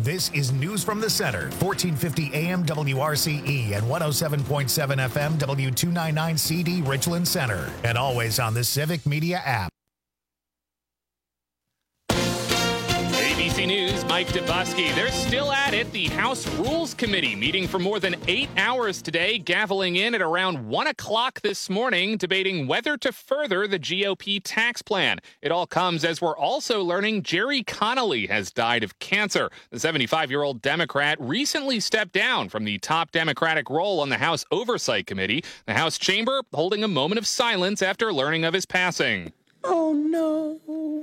This is News from the Center, 1450 AM WRCE and 107.7 FM W299CD Richland Center, and always on the Civic Media app. ABC News, Mike Dubosky. They're still at it. The House Rules Committee meeting for more than 8 hours today, gaveling in at around 1 o'clock this morning, debating whether to further the GOP tax plan. It all comes as we're also learning Jerry Connolly has died of cancer. The 75-year-old Democrat recently stepped down from the top Democratic role on the House Oversight Committee. The House chamber holding a moment of silence after learning of his passing. Oh, no.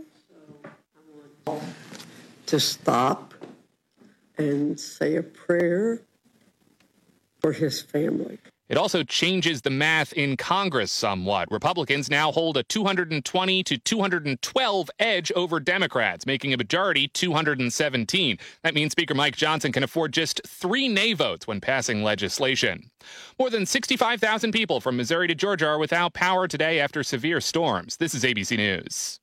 To stop and say a prayer for his family. It also changes the math in Congress somewhat. Republicans now hold a 220 to 212 edge over Democrats, making a majority 217. That means Speaker Mike Johnson can afford just 3 nay votes when passing legislation. More than 65,000 people from Missouri to Georgia are without power today after severe storms. This is ABC News.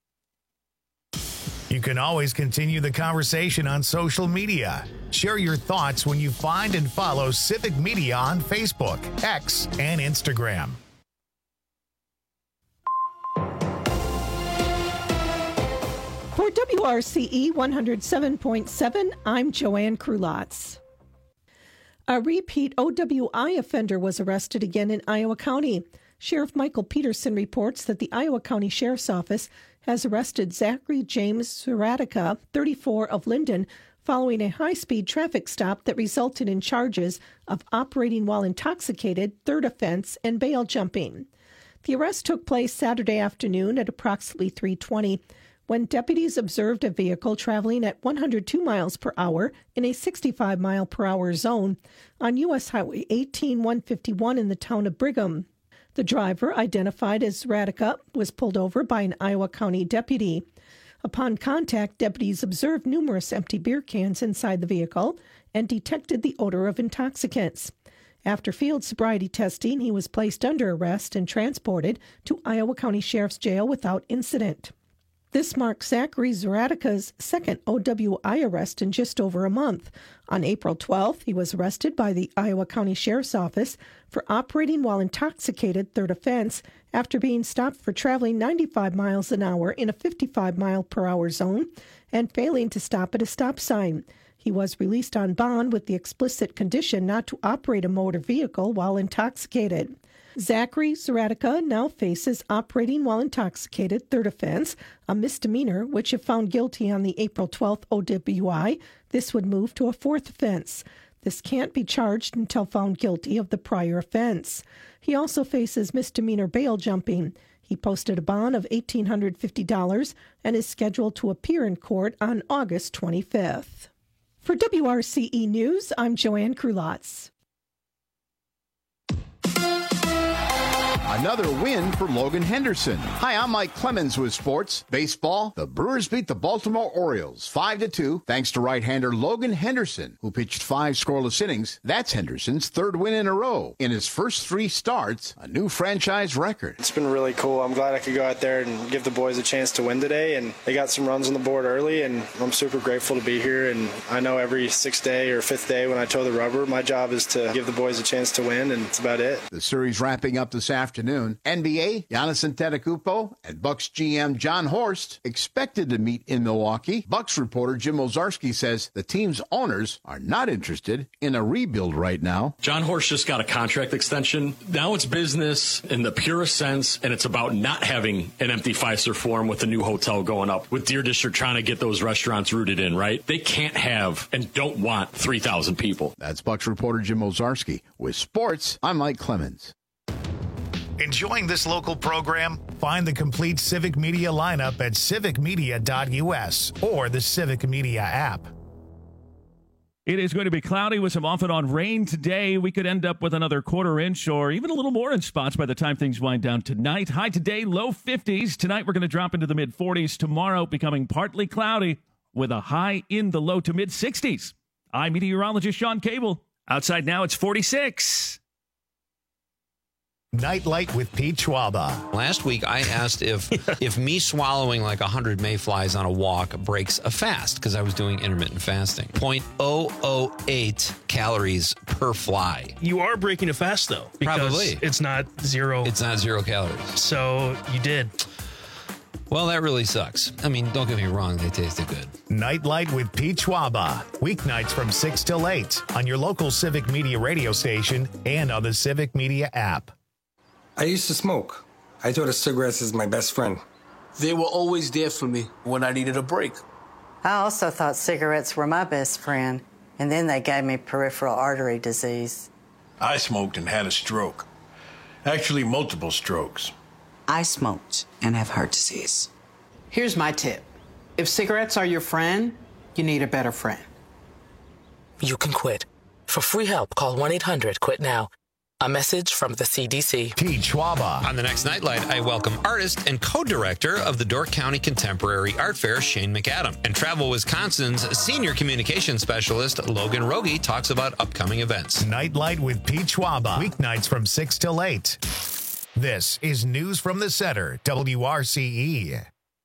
You can always continue the conversation on social media. Share your thoughts when you find and follow Civic Media on Facebook, X, and Instagram. For WRCE 107.7, I'm Joanne Krulotz. A repeat OWI offender was arrested again in Iowa County. Sheriff Michael Peterson reports that the Iowa County Sheriff's Office has arrested Zachary James Zaratica, 34, of Linden, following a high-speed traffic stop that resulted in charges of operating while intoxicated, third offense, and bail jumping. The arrest took place Saturday afternoon at approximately 3:20 when deputies observed a vehicle traveling at 102 miles per hour in a 65-mile-per-hour zone on U.S. Highway 18-151 in the town of Brigham. The driver, identified as Zaratica, was pulled over by an Iowa County deputy. Upon contact, deputies observed numerous empty beer cans inside the vehicle and detected the odor of intoxicants. After field sobriety testing, he was placed under arrest and transported to Iowa County Sheriff's Jail without incident. This marks Zachary Zaratica's second OWI arrest in just over a month. On April 12th, he was arrested by the Iowa County Sheriff's Office for operating while intoxicated, third offense, after being stopped for traveling 95 miles an hour in a 55-mile-per-hour zone and failing to stop at a stop sign. He was released on bond with the explicit condition not to operate a motor vehicle while intoxicated. Zachary Zaratica now faces operating while intoxicated, third offense, a misdemeanor, which if found guilty on the April 12th OWI, this would move to a fourth offense. This can't be charged until found guilty of the prior offense. He also faces misdemeanor bail jumping. He posted a bond of $1,850 and is scheduled to appear in court on August 25th. For WRCE News, I'm Joanne Krulotz. Another win for Logan Henderson. Hi, I'm Mike Clemens with sports. Baseball, the Brewers beat the Baltimore Orioles 5-2 thanks to right-hander Logan Henderson, who pitched 5 scoreless innings. That's Henderson's third win in a row. In his first 3 starts, a new franchise record. It's been really cool. I'm glad I could go out there and give the boys a chance to win today, and they got some runs on the board early, and I'm super grateful to be here. And I know every 6th day or 5th day when I toe the rubber, my job is to give the boys a chance to win, and that's about it. The series wrapping up this afternoon. NBA, Giannis Antetokounmpo and Bucks GM John Horst expected to meet in Milwaukee. Bucks reporter Jim Ozarski says the team's owners are not interested in a rebuild right now. John Horst just got a contract extension. Now it's business in the purest sense, and it's about not having an empty Fiserv Forum with a new hotel going up, with Deer District trying to get those restaurants rooted in, right? They can't have and don't want 3,000 people. That's Bucks reporter Jim Ozarski. With sports, I'm Mike Clemens. Enjoying this local program? Find the complete Civic Media lineup at civicmedia.us or the Civic Media app. It is going to be cloudy with some off and on rain today. We could end up with another quarter-inch or even a little more in spots by the time things wind down tonight. High today, low 50s. Tonight we're going to drop into the mid-40s. Tomorrow becoming partly cloudy with a high in the low to mid-60s. I'm meteorologist Sean Cable. Outside now it's 46. Nightlight with Pete Schwaba. Last week, I asked if me swallowing like 100 mayflies on a walk breaks a fast, because I was doing intermittent fasting. 0.008 calories per fly. You are breaking a fast, though. Because Probably. it's not zero. It's not 0 calories. So you did. Well, that really sucks. I mean, don't get me wrong, they tasted good. Nightlight with Pete Schwaba. Weeknights from 6 till 8 on your local Civic Media radio station and on the Civic Media app. I used to smoke. I thought of cigarettes as my best friend. They were always there for me when I needed a break. I also thought cigarettes were my best friend, and then they gave me peripheral artery disease. I smoked and had a stroke. Actually, multiple strokes. I smoked and have heart disease. Here's my tip. If cigarettes are your friend, you need a better friend. You can quit. For free help, call 1-800-QUIT-NOW. A message from the CDC. Pete Schwaba. On the next Nightlight, I welcome artist and co-director of the Dork County Contemporary Art Fair, Shane McAdam. And Travel Wisconsin's senior communications specialist, Logan Rogie, talks about upcoming events. Nightlight with Pete Schwaba. Weeknights from 6 till 8. This is News from the Center, WRCE.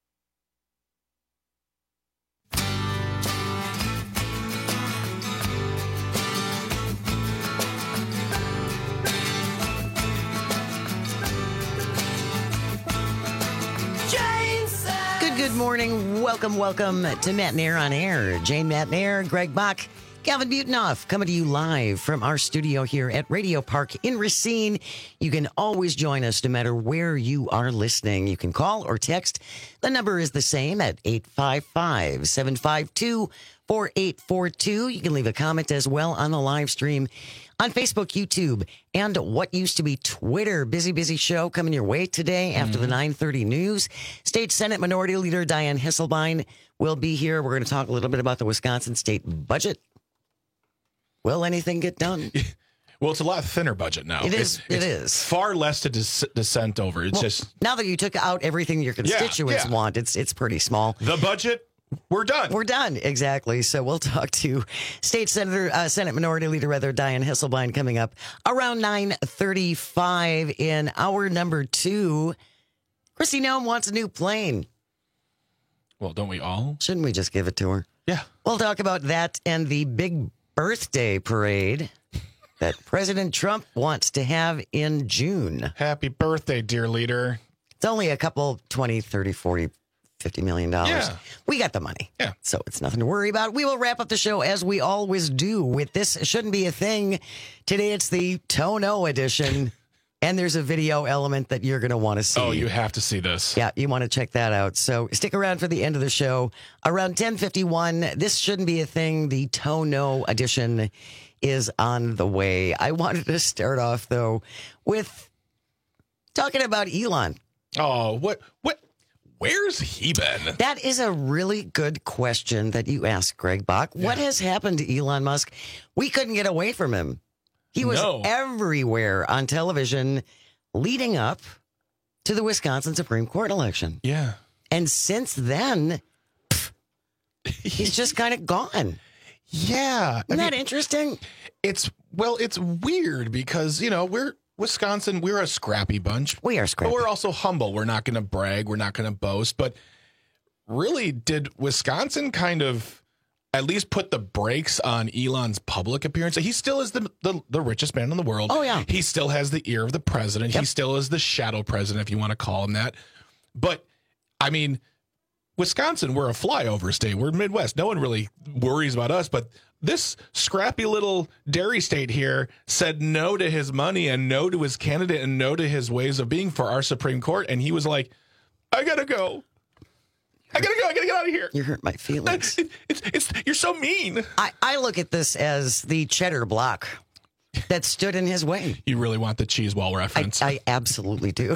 Good morning. Welcome to Matt Nair on Air. Jane Matt Nair, Greg Bach, Calvin Butonoff coming to you live from our studio here at Radio Park in Racine. You can always join us no matter where you are listening. You can call or text. The number is the same at 855-752-4842. You can leave a comment as well on the live stream on Facebook, YouTube, and what used to be Twitter. Busy show coming your way today after the 9:30 news. State Senate Minority Leader Dianne Hisselbein will be here. We're going to talk a little bit about the Wisconsin state budget. Will anything get done? Well, it's a lot thinner budget now. It is. Far less to dissent over. It's just now that you took out everything your constituents want, it's pretty small. The budget. We're done. We're done. Exactly. So we'll talk to Senate Minority Leader Dianne Hisselbein coming up around 9:35 in hour number 2. Kristi Noem wants a new plane. Well, don't we all? Shouldn't we just give it to her? Yeah. We'll talk about that and the big birthday parade that President Trump wants to have in June. Happy birthday, dear leader. It's only a couple, 20, 30, 40, $50 million. Yeah. We got the money. Yeah. So it's nothing to worry about. We will wrap up the show as we always do with This Shouldn't Be a Thing. Today it's the Tono edition. And there's a video element that you're going to want to see. Oh, you have to see this. Yeah, you want to check that out. So stick around for the end of the show. Around 10:51, This Shouldn't Be a Thing. The Tono edition is on the way. I wanted to start off, though, with talking about Elon. Oh, what? Where's he been? That is a really good question that you asked, Greg Bach. Yeah. What has happened to Elon Musk? We couldn't get away from him. He was everywhere on television leading up to the Wisconsin Supreme Court election. Yeah. And since then, he's just kind of gone. Yeah. Isn't that interesting? It's weird because, we're Wisconsin, we're a scrappy bunch. We are scrappy. But we're also humble. We're not going to brag. We're not going to boast. But really, did Wisconsin kind of at least put the brakes on Elon's public appearance? He still is the richest man in the world. Oh, yeah. He still has the ear of the president. Yep. He still is the shadow president, if you want to call him that. But, I mean, Wisconsin, we're a flyover state. We're Midwest. No one really worries about us. But this scrappy little dairy state here said no to his money and no to his candidate and no to his ways of being for our Supreme Court. And he was like, I got to go. I gotta get out of here. You hurt my feelings. You're so mean. I look at this as the cheddar block that stood in his way. You really want the cheese wall reference? I absolutely do.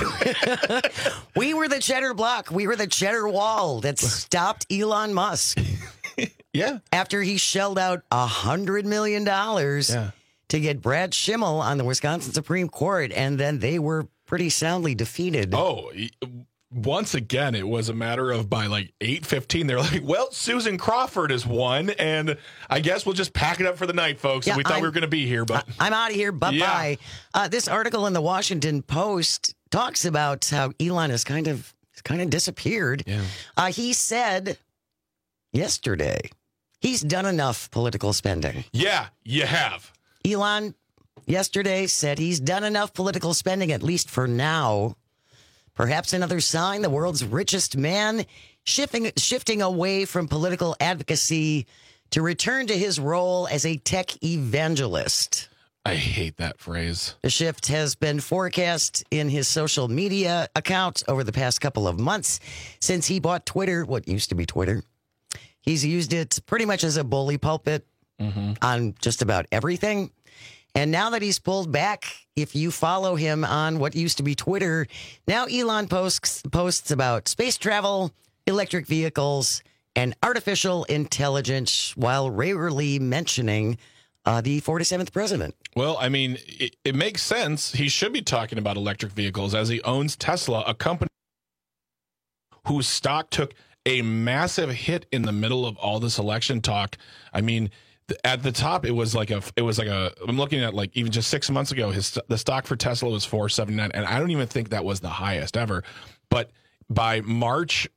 We were the cheddar block. We were the cheddar wall that stopped Elon Musk. Yeah. After he shelled out $100 million to get Brad Schimmel on the Wisconsin Supreme Court, and then they were pretty soundly defeated. Oh, once again, it was a matter of by like 8:15, they're like, well, Susan Crawford has won, and I guess we'll just pack it up for the night, folks. Yeah, We thought we were going to be here, but I'm out of here. Bye-bye. This article in the Washington Post talks about how Elon has kind of disappeared. Yeah. He said yesterday he's done enough political spending. Yeah, you have. Elon yesterday said he's done enough political spending, at least for now. Perhaps another sign the world's richest man shifting away from political advocacy to return to his role as a tech evangelist. I hate that phrase. The shift has been forecast in his social media accounts over the past couple of months since he bought Twitter, what used to be Twitter. He's used it pretty much as a bully pulpit on just about everything. And now that he's pulled back, if you follow him on what used to be Twitter, now Elon posts about space travel, electric vehicles, and artificial intelligence while rarely mentioning the 47th president. Well, I mean, it makes sense. He should be talking about electric vehicles as he owns Tesla, a company whose stock took a massive hit in the middle of all this election talk. I mean, at the top, it was like I'm looking at like even just 6 months ago, the stock for Tesla was $4.79, and I don't even think that was the highest ever. But by March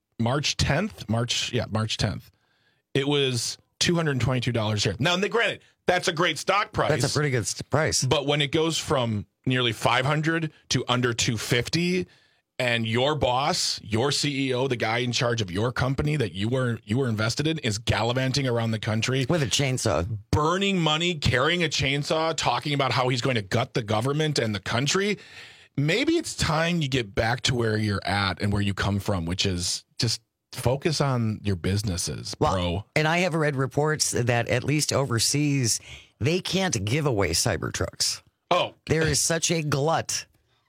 10th, it was $222 a share. Now, granted, that's a great stock price. That's a pretty good price. But when it goes from nearly 500 to under 250, and your boss, your CEO, the guy in charge of your company that you were invested in, is gallivanting around the country with a chainsaw, burning money, carrying a chainsaw, talking about how he's going to gut the government and the country, maybe it's time you get back to where you're at and where you come from, which is just focus on your businesses, bro. And I have read reports that at least overseas, they can't give away Cybertrucks. Oh, there is such a glut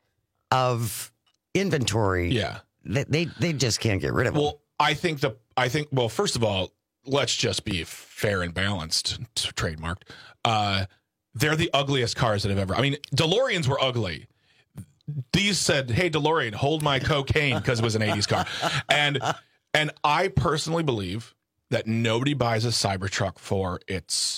of inventory. Yeah, they just can't get rid of them. Well, I think first of all, let's just be fair and balanced. Trademarked. They're the ugliest cars that have ever. I mean, DeLoreans were ugly. These said, "Hey, DeLorean, hold my cocaine," because it was an '80s car, and I personally believe that nobody buys a Cybertruck for its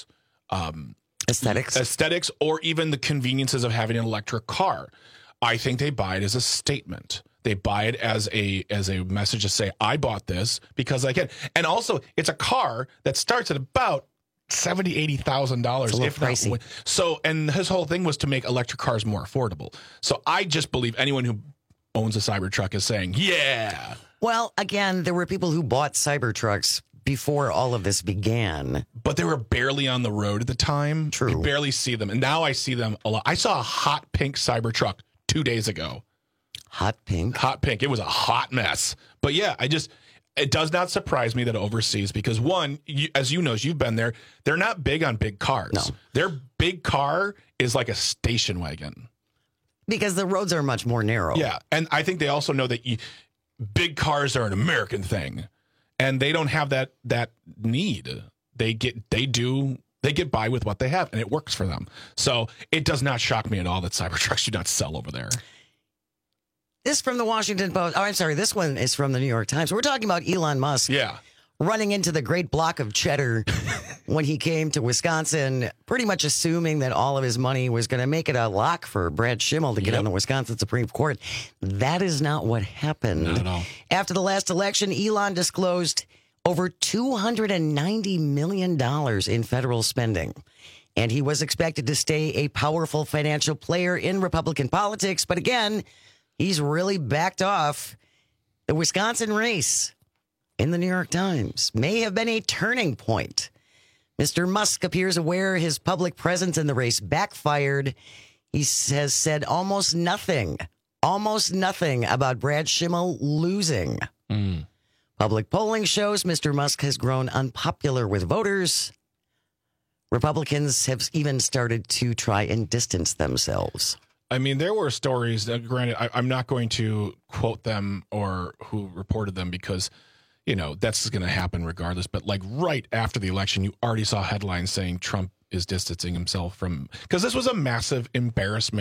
aesthetics, or even the conveniences of having an electric car. I think they buy it as a statement. They buy it as a message to say, I bought this because I can. And also, it's a car that starts at about $70,000, $80,000, if pricey. Not. So, and his whole thing was to make electric cars more affordable. So I just believe anyone who owns a Cybertruck is saying, yeah. Well, again, there were people who bought Cybertrucks before all of this began. But they were barely on the road at the time. True. You barely see them. And now I see them a lot. I saw a hot pink Cybertruck 2 days ago. Hot pink? Hot pink. It was a hot mess. But yeah, it does not surprise me that overseas, because one, as you know, you've been there, they're not big on big cars. No. Their big car is like a station wagon. Because the roads are much more narrow. Yeah. And I think they also know that big cars are an American thing. And they don't have that need. They get by with what they have, and it works for them. So it does not shock me at all that Cybertrucks do not sell over there. This from the Washington Post. Oh, I'm sorry. This one is from the New York Times. We're talking about Elon Musk. Yeah. Running into the great block of cheddar when he came to Wisconsin, pretty much assuming that all of his money was going to make it a lock for Brad Schimmel to get on the Wisconsin Supreme Court. That is not what happened. Not at all. After the last election, Elon disclosed over $290 million in federal spending. And he was expected to stay a powerful financial player in Republican politics. But again, he's really backed off. The Wisconsin race in the New York Times may have been a turning point. Mr. Musk appears aware his public presence in the race backfired. He has said almost nothing about Brad Schimmel losing. Public polling shows Mr. Musk has grown unpopular with voters. Republicans have even started to try and distance themselves. I mean, there were stories, granted, I'm not going to quote them or who reported them because, that's going to happen regardless. But like right after the election, you already saw headlines saying Trump is distancing himself from, because this was a massive embarrassment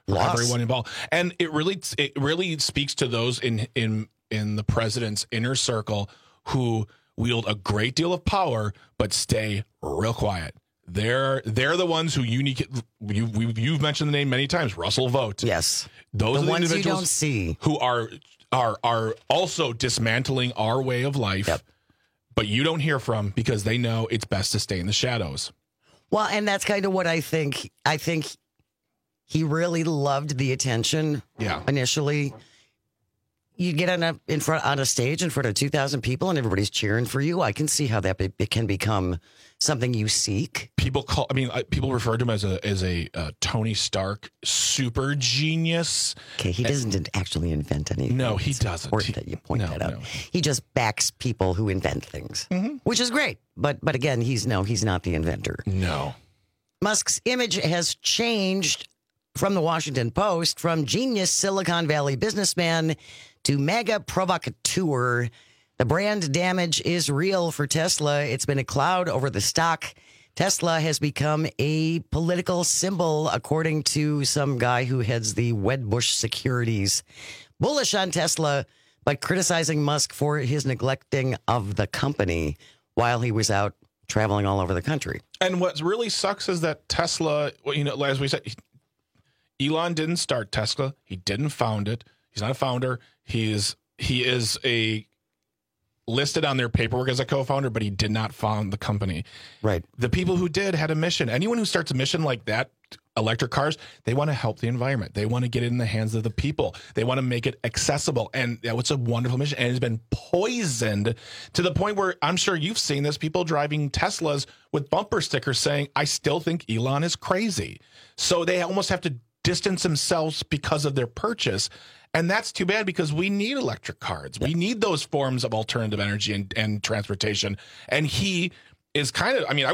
everyone involved. And it really speaks to those in the president's inner circle who wield a great deal of power but stay real quiet. They're the ones who you've mentioned the name many times, Russell Vought. Yes. Those the are the ones individuals you don't see who are also dismantling our way of life. Yep. But you don't hear from because they know it's best to stay in the shadows. Well, and that's kind of what I think. I think he really loved the attention. Yeah. Initially, you get on a stage in front of 2,000 people and everybody's cheering for you. I can see how that it can become something you seek. People refer to him as a Tony Stark super genius. Okay, he doesn't actually invent anything. No, he doesn't. Important that you point that out. No. He just backs people who invent things, which is great. But again, he's not the inventor. No. Musk's image has changed from the Washington Post, from genius Silicon Valley businessman to mega provocateur. The brand damage is real for Tesla. It's been a cloud over the stock. Tesla has become a political symbol, according to some guy who heads the Wedbush Securities. Bullish on Tesla, but criticizing Musk for his neglecting of the company while he was out traveling all over the country. And what really sucks is that Tesla, as we said, Elon didn't start Tesla. He didn't found it. He's not a founder. He is listed on their paperwork as a co-founder, but he did not found the company. Right. The people who did had a mission. Anyone who starts a mission like that, electric cars, they want to help the environment. They want to get it in the hands of the people. They want to make it accessible. And that was a wonderful mission. And it's been poisoned to the point where I'm sure you've seen this, people driving Teslas with bumper stickers saying, I still think Elon is crazy. So they almost have to distance themselves because of their purchase. And that's too bad because we need electric cars. We need those forms of alternative energy and transportation. And he is kind of, I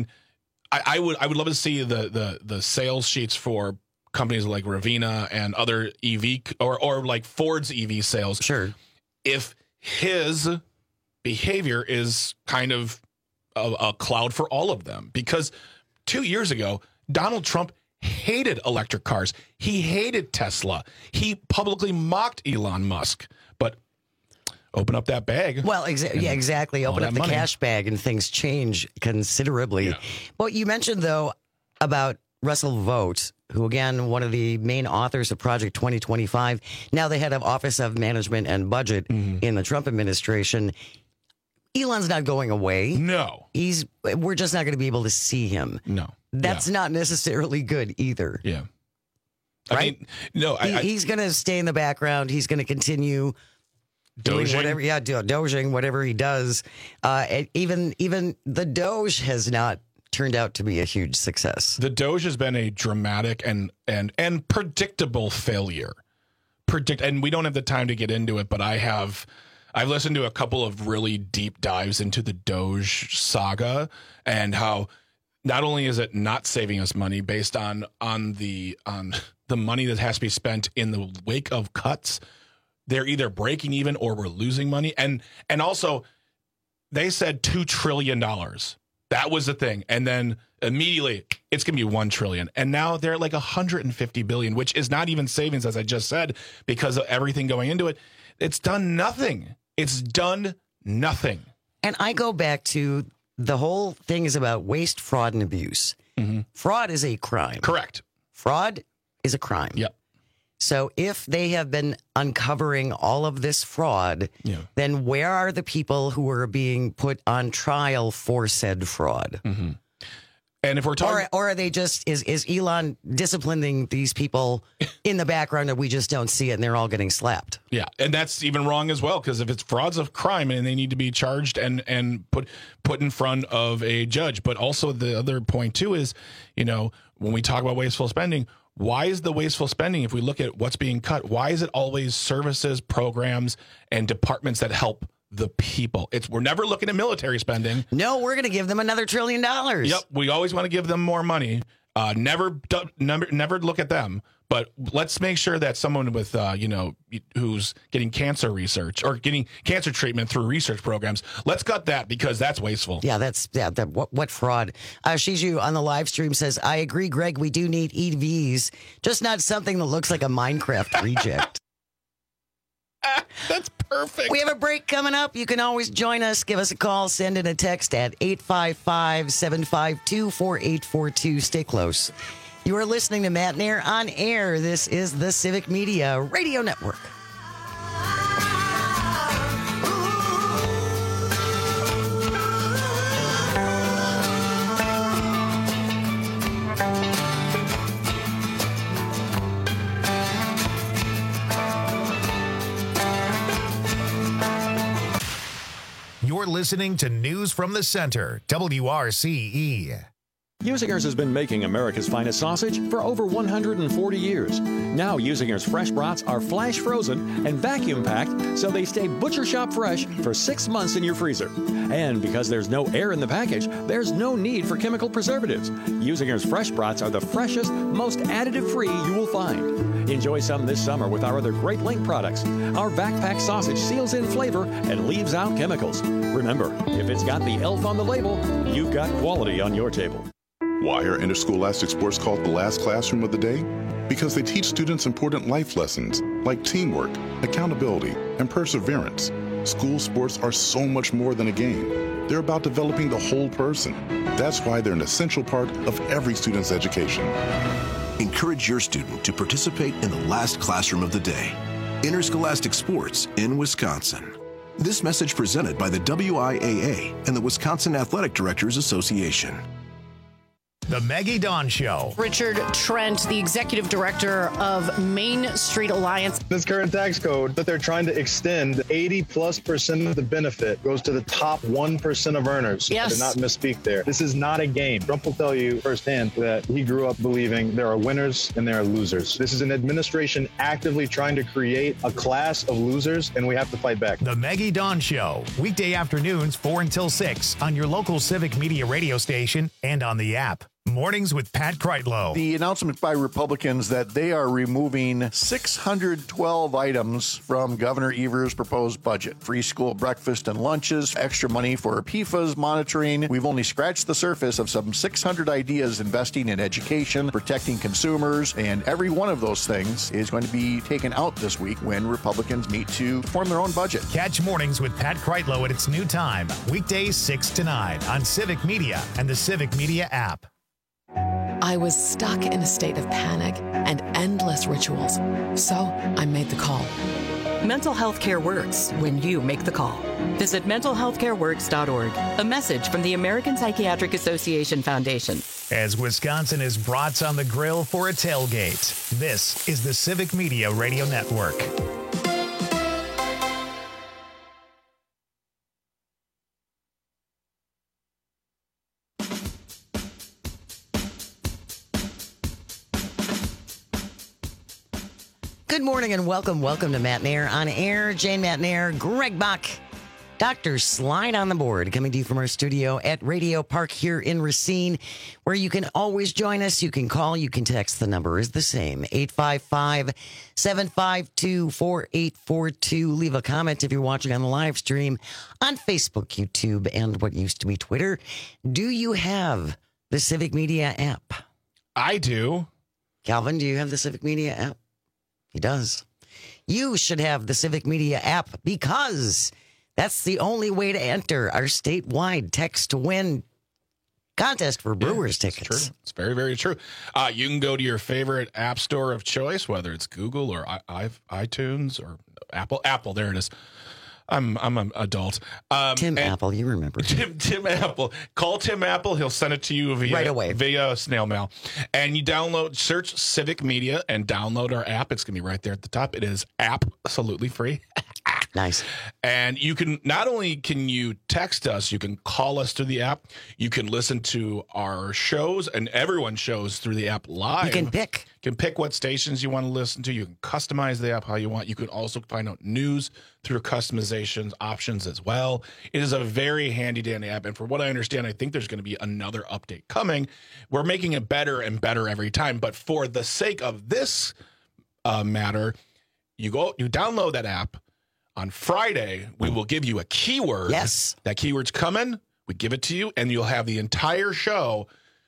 would love to see the sales sheets for companies like Rivian and other EV or like Ford's EV sales. Sure. If his behavior is kind of a cloud for all of them, because 2 years ago, Donald Trump hated electric cars. He hated Tesla. He publicly mocked Elon Musk. But open up that bag. Well, exactly. Open up the cash bag and things change considerably. Yeah. Well, you mentioned, though, about Russell Vought, who, again, one of the main authors of Project 2025, now the head of Office of Management and Budget in the Trump administration. Elon's not going away. No. We're just not going to be able to see him. No. That's not necessarily good either. Yeah. Right? No. He's going to stay in the background. He's going to continue doing whatever. Yeah, doging, whatever he does. Even the Doge has not turned out to be a huge success. The Doge has been a dramatic and predictable failure. And we don't have the time to get into it, but I've listened to a couple of really deep dives into the Doge saga and how not only is it not saving us money based on the money that has to be spent in the wake of cuts, they're either breaking even or we're losing money. And also they said $2 trillion. That was the thing. And then immediately it's going to be $1 trillion. And now they're at like $150 billion, which is not even savings, as I just said, because of everything going into it. It's done nothing. It's done nothing. And I go back to the whole thing is about waste, fraud, and abuse. Fraud is a crime. Correct. Fraud is a crime. Yep. So if they have been uncovering all of this fraud, then where are the people who are being put on trial for said fraud? And if we're talking, or are they just is Elon disciplining these people in the background and we just don't see it and they're all getting slapped? Yeah, and that's even wrong as well, because if it's fraud's a crime and they need to be charged and put in front of a judge. But also the other point too is, when we talk about wasteful spending, why is the wasteful spending, if we look at what's being cut, why is it always services, programs, and departments that help the people? We're never looking at military spending. No, we're going to give them another $1 trillion. Yep, we always want to give them more money. Never look at them. but let's make sure that someone with, who's getting cancer research or getting cancer treatment through research programs, let's cut that because that's wasteful. Yeah, what fraud. Shiju on the live stream says, I agree, Greg, we do need EVs, just not something that looks like a Minecraft reject. That's perfect. We have a break coming up. You can always join us. Give us a call. Send in a text at 855-752-4842. Stay close. You are listening to Matt and Air on air. This is the Civic Media Radio Network. You're listening to News from the Center, WRCE. Usinger's has been making America's finest sausage for over 140 years. Now Usinger's fresh brats are flash frozen and vacuum packed so they stay butcher shop fresh for 6 months in your freezer. And because there's no air in the package, there's no need for chemical preservatives. Usinger's fresh brats are the freshest, most additive-free you will find. Enjoy some this summer with our other Great Link products. Our vac-packed sausage seals in flavor and leaves out chemicals. Remember, if it's got the ELF on the label, you've got quality on your table. Why are interscholastic sports called the last classroom of the day? Because they teach students important life lessons like teamwork, accountability, and perseverance. School sports are so much more than a game. They're about developing the whole person. That's why they're an essential part of every student's education. Encourage your student to participate in the last classroom of the day. Interscholastic sports in Wisconsin. This message presented by the WIAA and the Wisconsin Athletic Directors Association. The Maggie Dawn Show. Richard Trent, the executive director of Main Street Alliance. This current tax code that they're trying to extend, 80+% of the benefit goes to the top 1% of earners. Yes. I did not misspeak there. This is not a game. Trump will tell you firsthand that he grew up believing there are winners and there are losers. This is an administration actively trying to create a class of losers, and we have to fight back. The Maggie Dawn Show. Weekday afternoons, 4 until 6 on your local Civic Media radio station and on the app. Mornings with Pat Kreitlow. The announcement by Republicans that they are removing 612 items from Governor Evers' proposed budget. Free school breakfast and lunches, extra money for PFAS monitoring. We've only scratched the surface of some 600 ideas investing in education, protecting consumers, and every one of those things is going to be taken out this week when Republicans meet to form their own budget. Catch Mornings with Pat Kreitlow at its new time, weekdays 6 to 9 on Civic Media and the Civic Media app. I was stuck in a state of panic and endless rituals, so I made the call. Mental health care works when you make the call. Visit mentalhealthcareworks.org. A message from the American Psychiatric Association Foundation. As Wisconsin is brats on the grill for a tailgate, this is the Civic Media Radio Network. Good morning and welcome to Matt and Air on air. Jane Matt and Air, Greg Bach, Dr. Slide on the board, coming to you from our studio at Radio Park here in Racine, where you can always join us. You can call, you can text. The number is the same, 855-752-4842. Leave a comment if you're watching on the live stream on Facebook, YouTube, and what used to be Twitter. Do you have the Civic Media app? I do. Calvin, do you have the Civic Media app? He does. You should have the Civic Media app because that's the only way to enter our statewide text to win contest for Brewers tickets. It's true. It's very, very true. You can go to your favorite app store of choice, whether it's Google or iTunes or Apple. Apple, there it is. I'm an adult. Tim Apple, you remember. Tim Apple. Call Tim Apple. He'll send it to you right away via snail mail. And you search Civic Media and download our app. It's going to be right there at the top. It is absolutely free. Nice. And you can, not only can you text us, you can call us through the app. You can listen to our shows and everyone's shows through the app live. You can pick. You can pick what stations you want to listen to. You can customize the app how you want. You can also find out news through customizations options as well. It is a very handy dandy app. And for what I understand, I think there's going to be another update coming. We're making it better and better every time. But for the sake of this matter, you download that app. On Friday, we will give you a keyword. Yes. That keyword's coming. We give it to you, and you'll have the entire show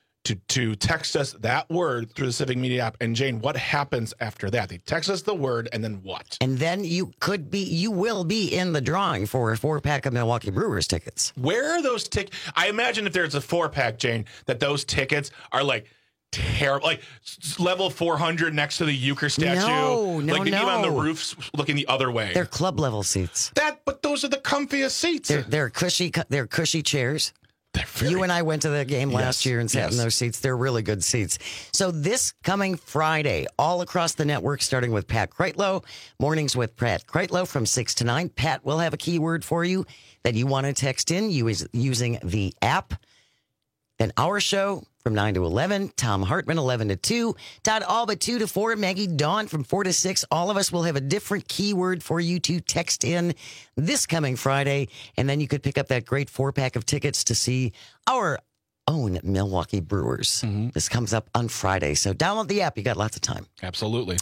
to text us that word through the Civic Media app. And Jane, what happens after that? They text us the word, and then what? And then you will be in the drawing for a 4-pack of Milwaukee Brewers tickets. Where are those tickets? I imagine if there's a 4-pack, Jane, that those tickets are like terrible, like level 400 next to the Euchre statue. No, like maybe on the roofs looking the other way. They're club level seats. But those are the comfiest seats. They're cushy chairs. You and I went to the game last year and sat in those seats. They're really good seats. So this coming Friday, all across the network, starting with Pat Kreitlow, mornings with Pat Kreitlow from 6 to 9. Pat will have a keyword for you that you want to text in using the app. Then our show from 9 to 11, Tom Hartman 11 to 2, Todd Alba 2 to 4, Maggie Dawn from 4 to 6. All of us will have a different keyword for you to text in this coming Friday. And then you could pick up that great 4-pack of tickets to see our own Milwaukee Brewers. This comes up on Friday. So download the app. You got lots of time. Absolutely.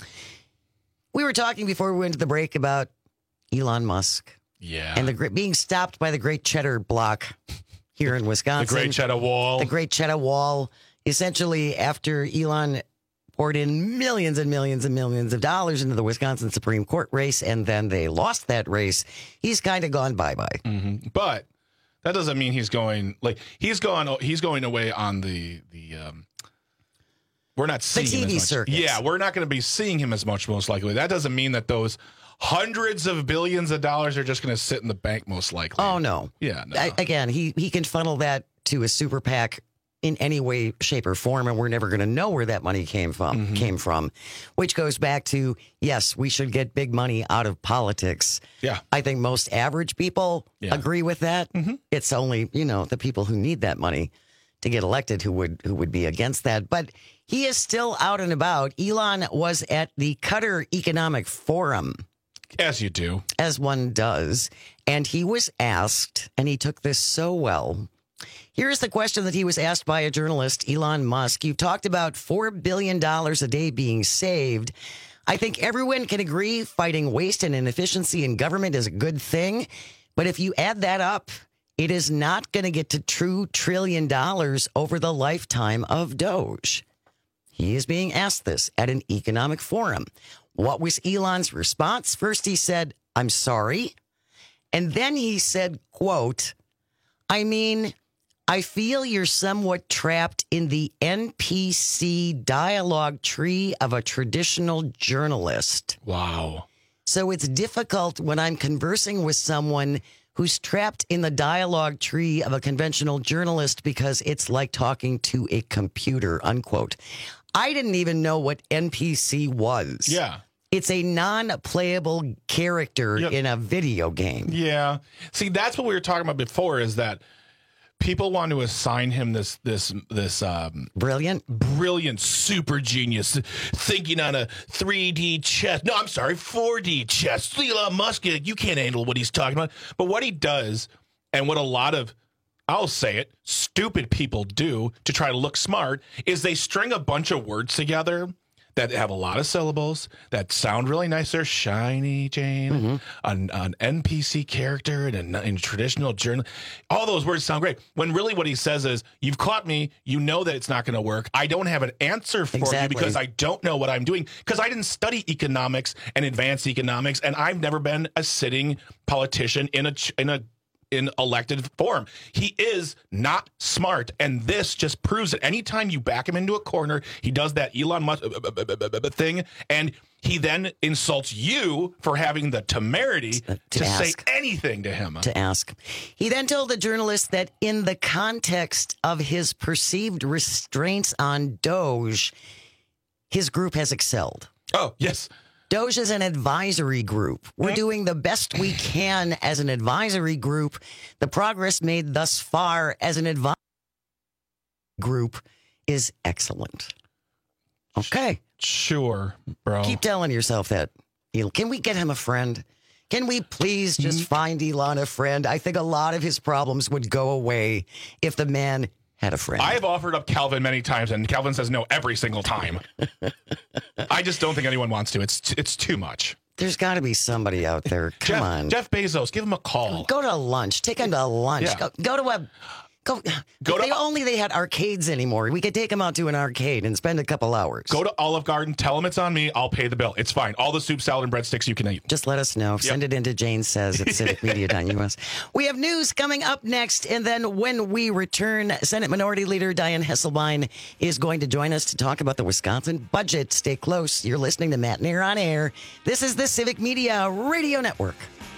We were talking before we went to the break about Elon Musk. Yeah. And being stopped by the Great Cheddar Block here in Wisconsin. The Great Cheddar Wall. The Great Cheddar Wall. Essentially, after Elon poured in millions and millions and millions of dollars into the Wisconsin Supreme Court race, and then they lost that race, he's kind of gone bye-bye. But that doesn't mean he's going, like, he's going away on the we're not seeing him TV as much. circuit. Yeah, we're not going to be seeing him as much, most likely. That doesn't mean that those hundreds of billions of dollars are just going to sit in the bank, most likely. Oh, no. Yeah, no. Again, he can funnel that to a super PAC in any way, shape, or form, and we're never going to know where that money came from, which goes back to, yes, we should get big money out of politics. Yeah. I think most average people agree with that. It's only, the people who need that money to get elected who would be against that. But he is still out and about. Elon was at the Qatar Economic Forum. As you do. As one does. And he was asked, and he took this so well. Here's the question that he was asked by a journalist, Elon Musk. You've talked about $4 billion a day being saved. I think everyone can agree fighting waste and inefficiency in government is a good thing. But if you add that up, it is not going to get to true $1 trillion over the lifetime of Doge. He is being asked this at an economic forum. What was Elon's response? First, he said, "I'm sorry." And then he said, quote, "I mean, I feel you're somewhat trapped in the NPC dialogue tree of a traditional journalist." Wow. So it's difficult when I'm conversing with someone who's trapped in the dialogue tree of a conventional journalist because it's like talking to a computer, unquote. I didn't even know what NPC was. Yeah. It's a non-playable character in a video game. Yeah. See, that's what we were talking about before, is that people want to assign him this brilliant super genius thinking on a 3D chess. No, I'm sorry, 4D chess. Elon Musk, you can't handle what he's talking about. But what he does, and what a lot of, I'll say it, stupid people do to try to look smart, is they string a bunch of words together that have a lot of syllables, that sound really nice. They're shiny, Jane, an NPC character and a traditional journal. All those words sound great. When really what he says is, you've caught me. You know that it's not going to work. I don't have an answer for you because I don't know what I'm doing, because I didn't study economics and advanced economics, and I've never been a sitting politician in elected form. He is not smart, and this just proves it. Anytime you back him into a corner, he does that Elon Musk thing, and he then insults you for having the temerity to say anything to him. To ask. He then told the journalist that in the context of his perceived restraints on Doge, his group has excelled. Oh, yes. Doge is an advisory group. We're doing the best we can as an advisory group. The progress made thus far as an advisory group is excellent. Okay. Sure, bro. Keep telling yourself that. Can we get him a friend? Can we please just find Elon a friend? I think a lot of his problems would go away if the man had a friend. I've offered up Calvin many times, and Calvin says no every single time. I just don't think anyone wants to. It's too much. There's got to be somebody out there. Come on. Jeff Bezos, give him a call. Go to lunch. Take him to lunch. Yeah. Go to a... They had arcades anymore. We could take them out to an arcade and spend a couple hours. Go to Olive Garden. Tell them it's on me. I'll pay the bill. It's fine. All the soup, salad, and breadsticks you can eat. Just let us know. Yep. Send it into Jane Says at civicmedia.us. We have news coming up next. And then when we return, Senate Minority Leader Dianne Hesselbein is going to join us to talk about the Wisconsin budget. Stay close. You're listening to Matt Nair on Air. This is the Civic Media Radio Network.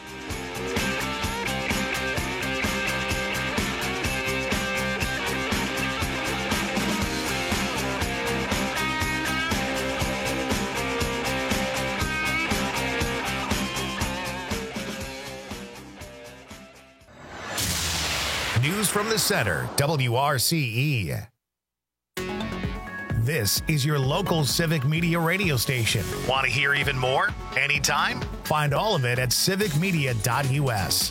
News from the center, WRCE. This is your local Civic Media radio station. Want to hear even more? Anytime? Find all of it at civicmedia.us.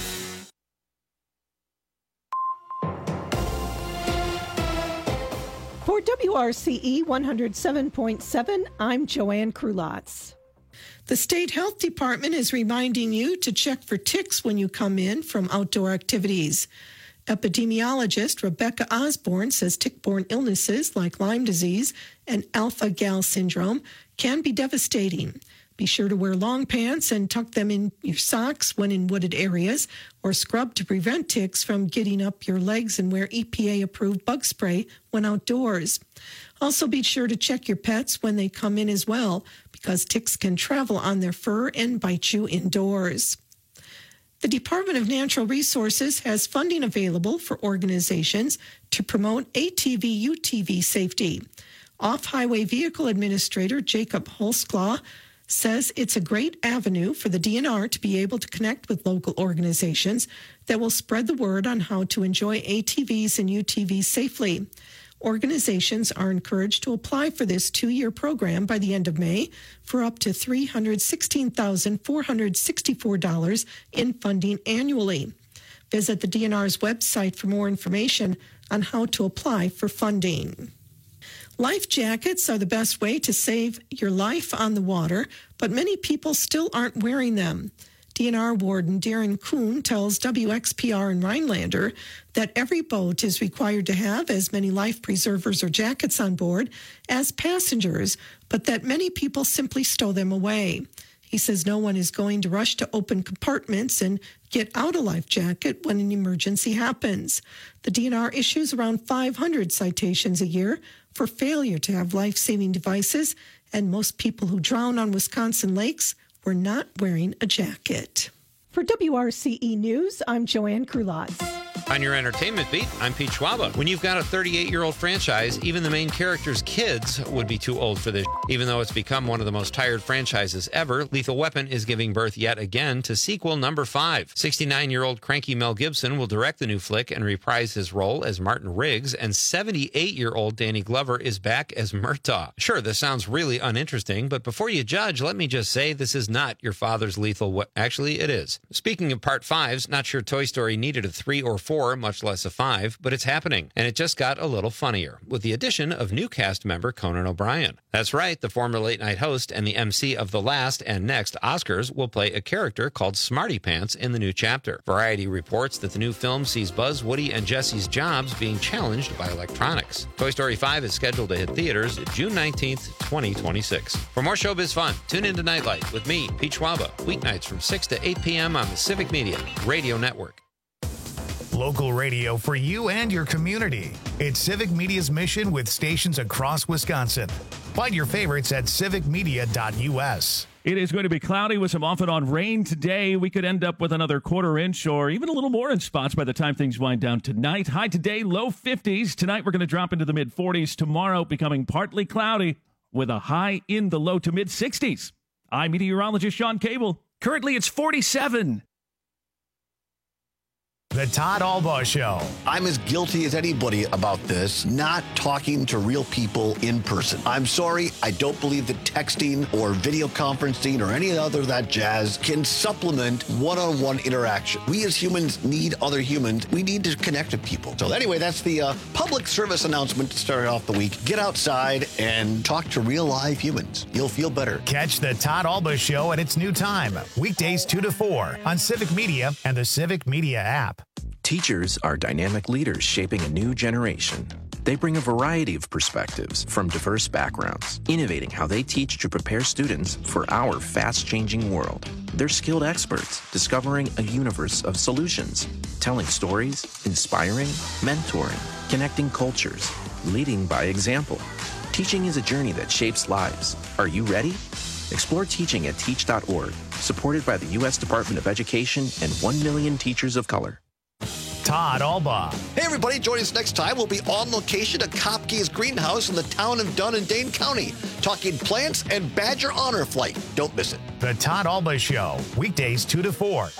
For WRCE 107.7, I'm Joanne Krulotz. The State Health Department is reminding you to check for ticks when you come in from outdoor activities. Epidemiologist Rebecca Osborne says tick-borne illnesses like Lyme disease and alpha-gal syndrome can be devastating. Be sure to wear long pants and tuck them in your socks when in wooded areas, or scrub to prevent ticks from getting up your legs, and wear EPA-approved bug spray when outdoors. Also be sure to check your pets when they come in as well, because ticks can travel on their fur and bite you indoors. The Department of Natural Resources has funding available for organizations to promote ATV-UTV safety. Off-Highway Vehicle Administrator Jacob Holsklaw says it's a great avenue for the DNR to be able to connect with local organizations that will spread the word on how to enjoy ATVs and UTVs safely. Organizations are encouraged to apply for this 2-year program by the end of May for up to $316,464 in funding annually. Visit the DNR's website for more information on how to apply for funding. Life jackets are the best way to save your life on the water, but many people still aren't wearing them. DNR Warden Darren Kuhn tells WXPR in Rhinelander that every boat is required to have as many life preservers or jackets on board as passengers, but that many people simply stow them away. He says no one is going to rush to open compartments and get out a life jacket when an emergency happens. The DNR issues around 500 citations a year for failure to have life-saving devices, and most people who drown on Wisconsin lakes were not wearing a jacket. For WRCE News, I'm Joanne Krulotz. On your entertainment beat, I'm Pete Schwaba. When you've got a 38-year-old franchise, even the main character's kids would be too old for this. Even though it's become one of the most tired franchises ever, Lethal Weapon is giving birth yet again to sequel number 5. 69-year-old cranky Mel Gibson will direct the new flick and reprise his role as Martin Riggs, and 78-year-old Danny Glover is back as Murtaugh. Sure, this sounds really uninteresting, but before you judge, let me just say this is not your father's Lethal Weapon. Actually, it is. Speaking of Part 5s, not sure Toy Story needed a 3 or 4, much less a 5, but it's happening, and it just got a little funnier with the addition of new cast member Conan O'Brien. That's right, the former late-night host and the MC of the last and next Oscars will play a character called Smarty Pants in the new chapter. Variety reports that the new film sees Buzz, Woody, and Jesse's jobs being challenged by electronics. Toy Story 5 is scheduled to hit theaters June 19th, 2026. For more showbiz fun, tune into Nightlight with me, Pete Schwaba, weeknights from 6 to 8 p.m. on the Civic Media Radio Network. Local radio for you and your community. It's Civic Media's mission with stations across Wisconsin. Find your favorites at civicmedia.us. It is going to be cloudy with some off and on rain today. We could end up with another quarter-inch or even a little more in spots by the time things wind down tonight. High today, low 50s. Tonight, we're going to drop into the mid-40s. Tomorrow, becoming partly cloudy with a high in the low to mid-60s. I'm meteorologist Sean Cable. Currently, it's 47. The Todd Albaugh Show. I'm as guilty as anybody about this, not talking to real people in person. I'm sorry, I don't believe that texting or video conferencing or any other of that jazz can supplement one-on-one interaction. We as humans need other humans. We need to connect with people. So anyway, that's the public service announcement to start off the week. Get outside and talk to real live humans. You'll feel better. Catch the Todd Albaugh Show at its new time, weekdays 2 to 4 on Civic Media and the Civic Media app. Teachers are dynamic leaders shaping a new generation. They bring a variety of perspectives from diverse backgrounds, innovating how they teach to prepare students for our fast-changing world. They're skilled experts discovering a universe of solutions, telling stories, inspiring, mentoring, connecting cultures, leading by example. Teaching is a journey that shapes lives. Are you ready? Explore teaching at teach.org, supported by the U.S. Department of Education and 1 million teachers of color. Todd Albaugh. Hey, everybody, join us next time. We'll be on location at Kopke's Greenhouse in the town of Dunn in Dane County, talking plants and Badger Honor Flight. Don't miss it. The Todd Albaugh Show, weekdays 2 to 4.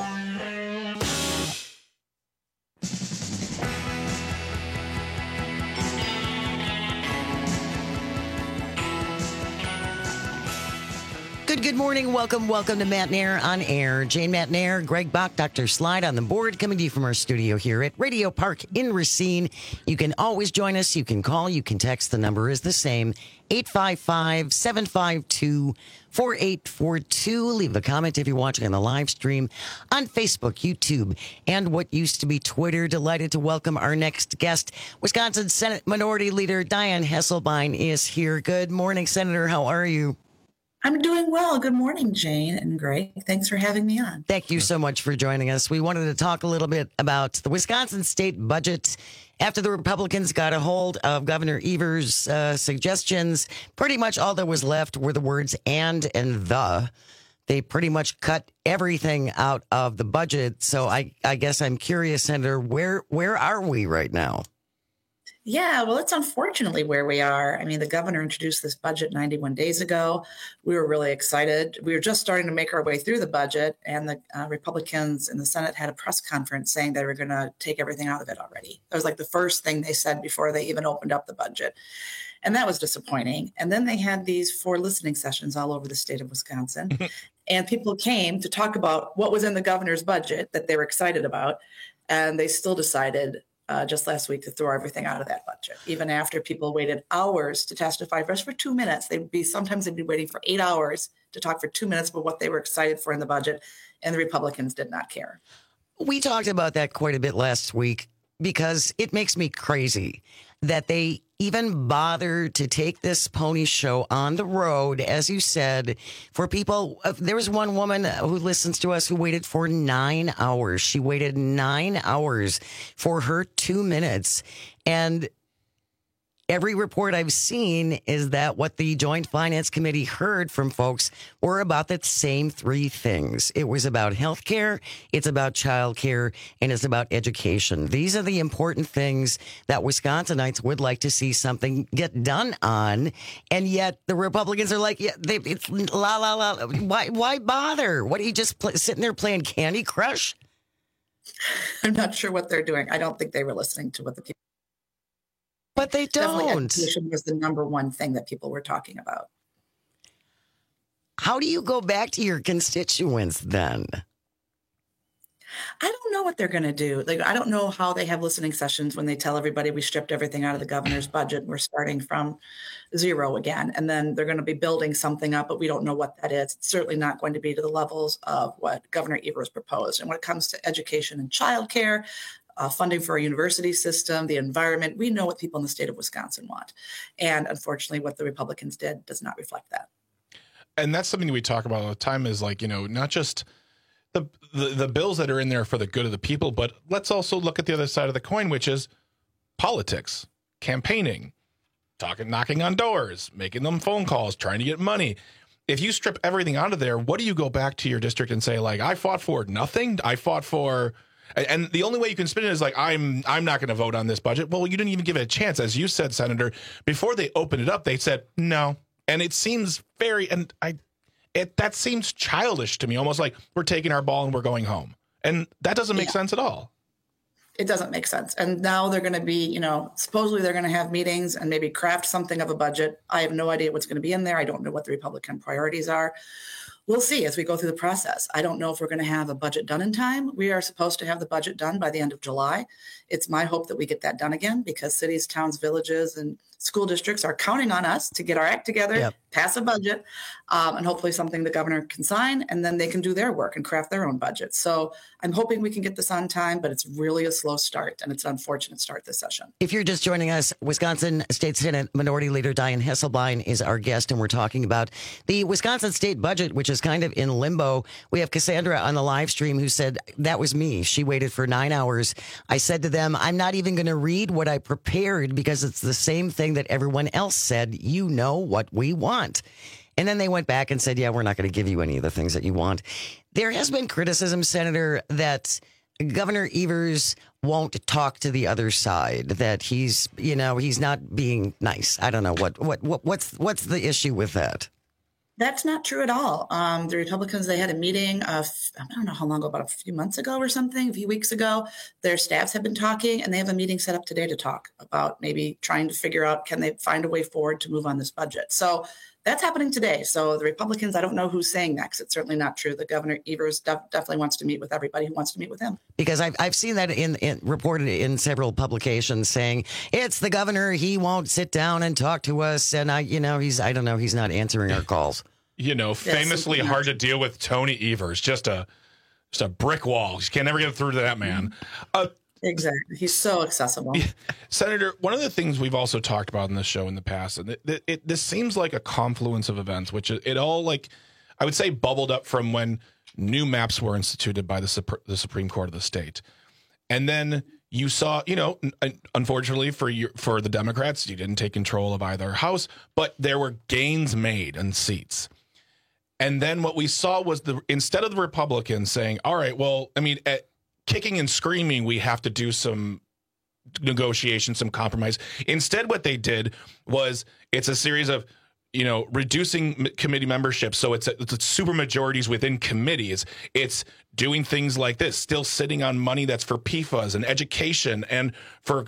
Good morning. Welcome to Matt Nair on Air. Jane Matt Nair, Greg Bach, Dr. Slide on the board, coming to you from our studio here at Radio Park in Racine. You can always join us. You can call. You can text. The number is the same, 855-752-4842. Leave a comment if you're watching on the live stream on Facebook, YouTube, and what used to be Twitter. Delighted to welcome our next guest. Wisconsin Senate Minority Leader Dianne Hesselbein is here. Good morning, Senator. How are you? I'm doing well. Good morning, Jane and Greg. Thanks for having me on. Thank you so much for joining us. We wanted to talk a little bit about the Wisconsin state budget. After the Republicans got a hold of Governor Evers' suggestions, pretty much all that was left were the words and the. They pretty much cut everything out of the budget. So I guess I'm curious, Senator, where are we right now? Yeah, well, it's unfortunately where we are. I mean, the governor introduced this budget 91 days ago. We were really excited. We were just starting to make our way through the budget, and the Republicans in the Senate had a press conference saying they were going to take everything out of it already. That was like the first thing they said before they even opened up the budget. And that was disappointing. And then they had these 4 listening sessions all over the state of Wisconsin. And people came to talk about what was in the governor's budget that they were excited about. And they still decided just last week to throw everything out of that budget. Even after people waited hours to testify just for 2 minutes, sometimes they'd be waiting for 8 hours to talk for 2 minutes about what they were excited for in the budget, and the Republicans did not care. We talked about that quite a bit last week because it makes me crazy that they even bother to take this pony show on the road, as you said, for people. There was one woman who listens to us who waited for 9 hours. She waited 9 hours for her 2 minutes. And every report I've seen is that what the Joint Finance Committee heard from folks were about the same 3 things. It was about health care, it's about child care, and it's about education. These are the important things that Wisconsinites would like to see something get done on. And yet the Republicans are like, yeah, it's la, la, la. Why bother? What are you just sitting there playing Candy Crush? I'm not sure what they're doing. I don't think they were listening to what the people. But they don't. Definitely education was the number one thing that people were talking about. How do you go back to your constituents then? I don't know what they're going to do. I don't know how they have listening sessions when they tell everybody we stripped everything out of the governor's budget. We're starting from zero again. And then they're going to be building something up, but we don't know what that is. It's certainly not going to be to the levels of what Governor Evers proposed. And when it comes to education and childcare, funding for our university system, the environment, we know what people in the state of Wisconsin want. And unfortunately, what the Republicans did does not reflect that. And that's something we talk about all the time is not just the bills that are in there for the good of the people, but let's also look at the other side of the coin, which is politics, campaigning, knocking on doors, making them phone calls, trying to get money. If you strip everything out of there, what do you go back to your district and say, I fought for nothing? I fought for... And the only way you can spin it is I'm not going to vote on this budget. Well, you didn't even give it a chance. As you said, Senator, before they opened it up, they said no. And it seems that seems childish to me, almost like we're taking our ball and we're going home. And that doesn't make sense at all. It doesn't make sense. And now they're going to be, supposedly they're going to have meetings and maybe craft something of a budget. I have no idea what's going to be in there. I don't know what the Republican priorities are. We'll see as we go through the process. I don't know if we're going to have a budget done in time. We are supposed to have the budget done by the end of July. It's my hope that we get that done again because cities, towns, villages, and school districts are counting on us to get our act together, pass a budget, and hopefully something the governor can sign, and then they can do their work and craft their own budget. So I'm hoping we can get this on time, but it's really a slow start, and it's an unfortunate start this session. If you're just joining us, Wisconsin State Senate Minority Leader Dianne Hesselbein is our guest, and we're talking about the Wisconsin state budget, which is kind of in limbo. We have Cassandra on the live stream who said, that was me. She waited for 9 hours. I said to them, I'm not even going to read what I prepared because it's the same thing that everyone else said. You know what we want. And then they went back and said, yeah, we're not going to give you any of the things that you want. There has been criticism, Senator, that Governor Evers won't talk to the other side, that he's not being nice. I don't know what's the issue with that. That's not true at all. The Republicans, they had a meeting I don't know how long ago, about a few months ago or something, a few weeks ago. Their staffs have been talking, and they have a meeting set up today to talk about maybe trying to figure out, can they find a way forward to move on this budget? So that's happening today. So the Republicans, I don't know who's saying next. It's certainly not true. The Governor Evers definitely wants to meet with everybody who wants to meet with him. Because I've seen that in reported in several publications saying it's the governor. He won't sit down and talk to us. And he's not answering our calls. Famously hard to deal with Tony Evers, just a brick wall. You can never get through to that man. Exactly. He's so accessible. Senator, one of the things we've also talked about in this show in the past, and this seems like a confluence of events, which it all, I would say, bubbled up from when new maps were instituted by the Supreme Court of the state. And then you saw, unfortunately for the Democrats, you didn't take control of either house, but there were gains made in seats. And then what we saw was instead of the Republicans saying, all right, well, kicking and screaming, we have to do some negotiation, some compromise. Instead, what they did was it's a series of, reducing committee membership. So it's super majorities within committees. It's doing things like this, still sitting on money that's for PFAS and education and for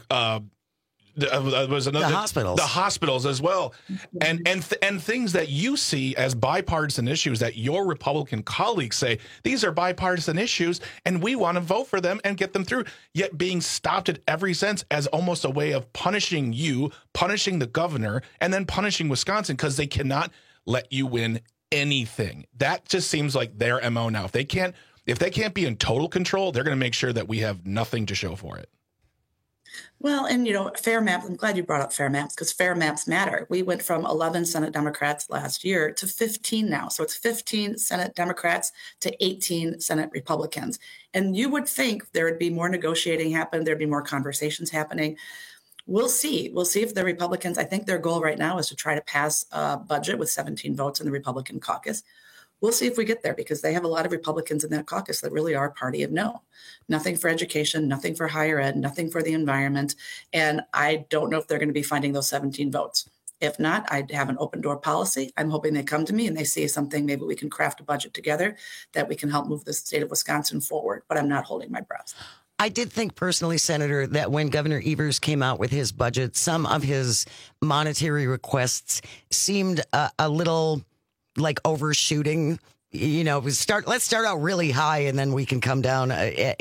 the hospitals as well, and things that you see as bipartisan issues that your Republican colleagues say these are bipartisan issues and we want to vote for them and get them through, yet being stopped at every sense as almost a way of punishing you, punishing the governor, and then punishing Wisconsin because they cannot let you win anything. That just seems like their MO now. If they can't be in total control, they're going to make sure that we have nothing to show for it. Well, and, fair maps, I'm glad you brought up fair maps because fair maps matter. We went from 11 Senate Democrats last year to 15 now. So it's 15 Senate Democrats to 18 Senate Republicans. And you would think there would be more negotiating happen. There'd be more conversations happening. We'll see. We'll see if the Republicans, I think their goal right now is to try to pass a budget with 17 votes in the Republican caucus. We'll see if we get there because they have a lot of Republicans in that caucus that really are party of no. Nothing for education, nothing for higher ed, nothing for the environment. And I don't know if they're going to be finding those 17 votes. If not, I'd have an open door policy. I'm hoping they come to me and they see something. Maybe we can craft a budget together that we can help move the state of Wisconsin forward. But I'm not holding my breath. I did think personally, Senator, that when Governor Evers came out with his budget, some of his monetary requests seemed a little like overshooting. Let's start out really high and then we can come down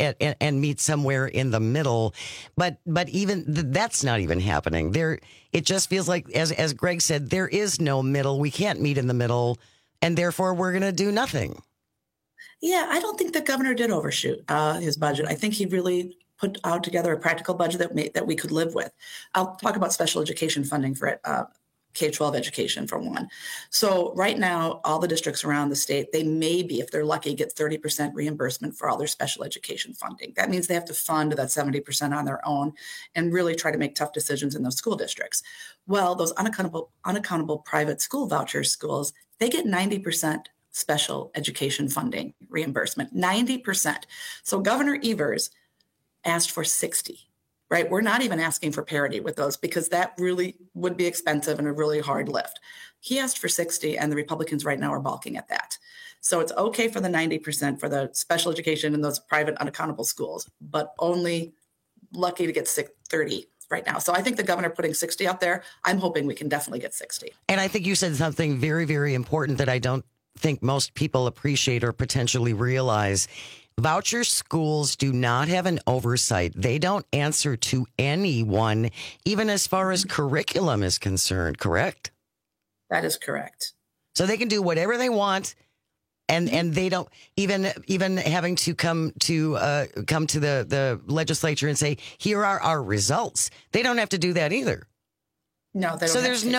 and meet somewhere in the middle. But even that's not even happening there. It just feels like, as Greg said, there is no middle. We can't meet in the middle, and therefore we're going to do nothing. Yeah, I don't think the governor did overshoot his budget. I think he really put out together a practical budget that we could live with. I'll talk about special education funding for K-12 education for one. So right now, all the districts around the state, they maybe, if they're lucky, get 30% reimbursement for all their special education funding. That means they have to fund that 70% on their own and really try to make tough decisions in those school districts. Well, those unaccountable private school voucher schools, they get 90% special education funding reimbursement, 90%. So Governor Evers asked for 60%. Right? We're not even asking for parity with those because that really would be expensive and a really hard lift. He asked for 60%, and the Republicans right now are balking at that. So it's okay for the 90% for the special education and those private unaccountable schools, but only lucky to get 30 right now. So I think the governor putting 60 out there, I'm hoping we can definitely get 60. And I think you said something very, very important that I don't think most people appreciate or potentially realize. Voucher schools do not have an oversight. They don't answer to anyone, even as far as curriculum is concerned, correct? That is correct. So they can do whatever they want. And they don't even having to come to the legislature and say, here are our results. They don't have to do that either. No, they don't. So there's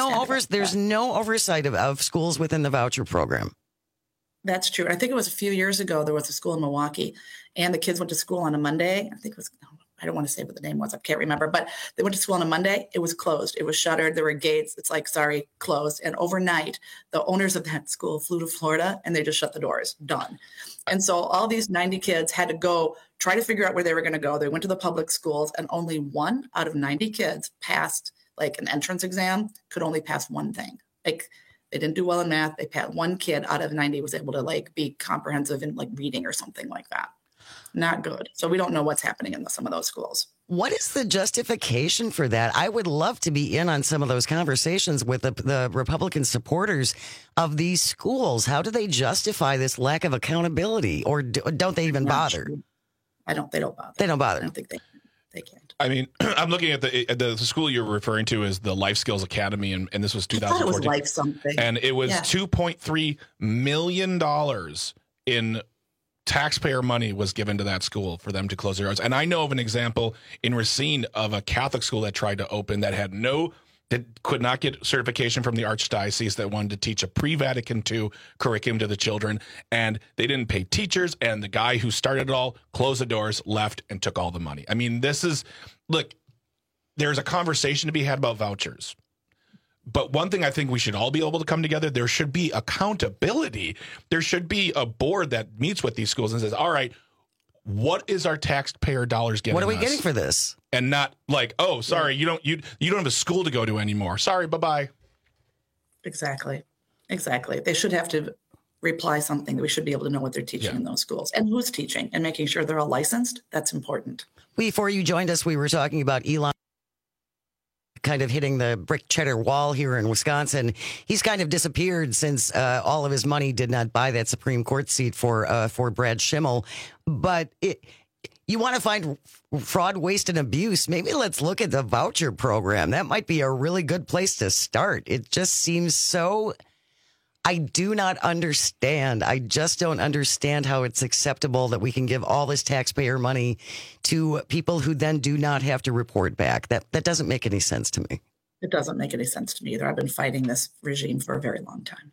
no oversight of schools within the voucher program. That's true. I think it was a few years ago. There was a school in Milwaukee, and the kids went to school on a Monday. I think it was. I don't want to say what the name was. I can't remember. But they went to school on a Monday. It was closed. It was shuttered. There were gates. It's like, sorry, closed. And overnight, the owners of that school flew to Florida, and they just shut the doors. Done. And so all these 90 kids had to go try to figure out where they were going to go. They went to the public schools, and only 1 out of 90 kids passed like an entrance exam, could only pass one thing. Like, they didn't do well in math. They passed. 1 kid out of 90 was able to like be comprehensive in like reading or something like that. Not good. So we don't know what's happening in some of those schools. What is the justification for that? I would love to be in on some of those conversations with the Republican supporters of these schools. How do they justify this lack of accountability, or don't they even bother? They don't bother. They don't bother. I don't think they can't. I mean, I'm looking at the school you're referring to as the Life Skills Academy, and this was 2014. I thought it was Life something. And it was $2.3 million in taxpayer money was given to that school for them to close their doors. And I know of an example in Racine of a Catholic school that tried to open that could not get certification from the Archdiocese, that wanted to teach a pre-Vatican II curriculum to the children. And they didn't pay teachers. And the guy who started it all closed the doors, left, and took all the money. I mean, look, there's a conversation to be had about vouchers. But one thing I think we should all be able to come together, there should be accountability. There should be a board that meets with these schools and says, all right, what is our taxpayer dollars getting? What are we us? getting for this? And not like, oh, sorry, you don't have a school to go to anymore. Sorry, bye-bye. Exactly. They should have to reply something that we should be able to know what they're teaching in those schools and who's teaching and making sure they're all licensed. That's important. Before you joined us, we were talking about Elon kind of hitting the brick cheddar wall here in Wisconsin. He's kind of disappeared since all of his money did not buy that Supreme Court seat for Brad Schimmel. But you want to find fraud, waste, and abuse, maybe let's look at the voucher program. That might be a really good place to start. It just seems so... I do not understand. I just don't understand how it's acceptable that we can give all this taxpayer money to people who then do not have to report back. That doesn't make any sense to me. It doesn't make any sense to me either. I've been fighting this regime for a very long time.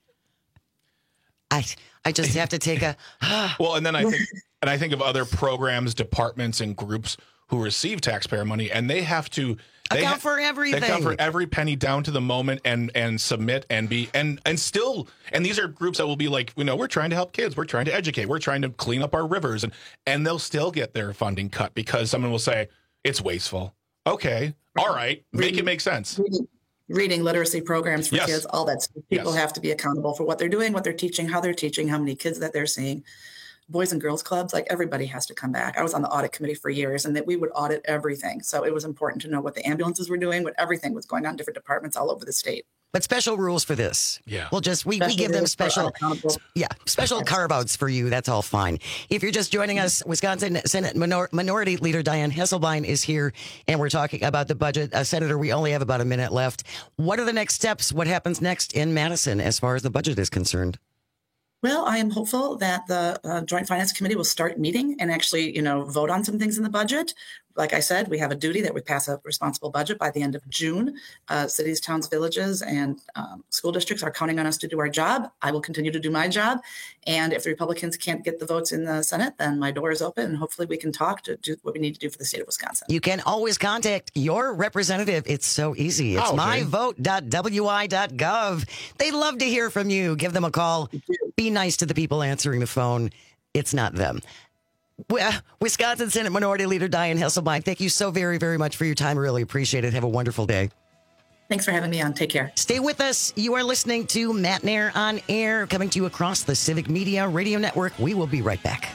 I just have to take a well, and then I think of other programs, departments, and groups who receive taxpayer money, and they have to account for everything. They account for every penny down to the moment, and submit and be and these are groups that will be like, we're trying to help kids, we're trying to educate, we're trying to clean up our rivers, and they'll still get their funding cut because someone will say it's wasteful. Okay, all right, make it make sense. Reading literacy programs for kids, all that stuff. People have to be accountable for what they're doing, what they're teaching, how many kids that they're seeing. Boys and girls clubs, like everybody has to come back. I was on the audit committee for years, and that we would audit everything. So it was important to know what the ambulances were doing, what everything was going on in different departments all over the state. But special rules for this. Yeah. We'll just, we give them special carve-outs for you. That's all fine. If you're just joining us, Wisconsin Senate Minority Leader Dianne Hesselbein is here, and we're talking about the budget. Senator, we only have about a minute left. What are the next steps? What happens next in Madison as far as the budget is concerned? Well, I am hopeful that the Joint Finance Committee will start meeting and actually, vote on some things in the budget. Like I said, we have a duty that we pass a responsible budget by the end of June. Cities, towns, villages, and school districts are counting on us to do our job. I will continue to do my job. And if the Republicans can't get the votes in the Senate, then my door is open, and hopefully we can talk to do what we need to do for the state of Wisconsin. You can always contact your representative. It's so easy. It's myvote.wi.gov. They'd love to hear from you. Give them a call. Be nice to the people answering the phone. It's not them. Wisconsin Senate Minority Leader Dianne Hesselbein, thank you so very, very much for your time. Really appreciate it. Have a wonderful day. Thanks for having me on. Take care. Stay with us. You are listening to Matt Nair on Air, coming to you across the Civic Media Radio Network. We will be right back.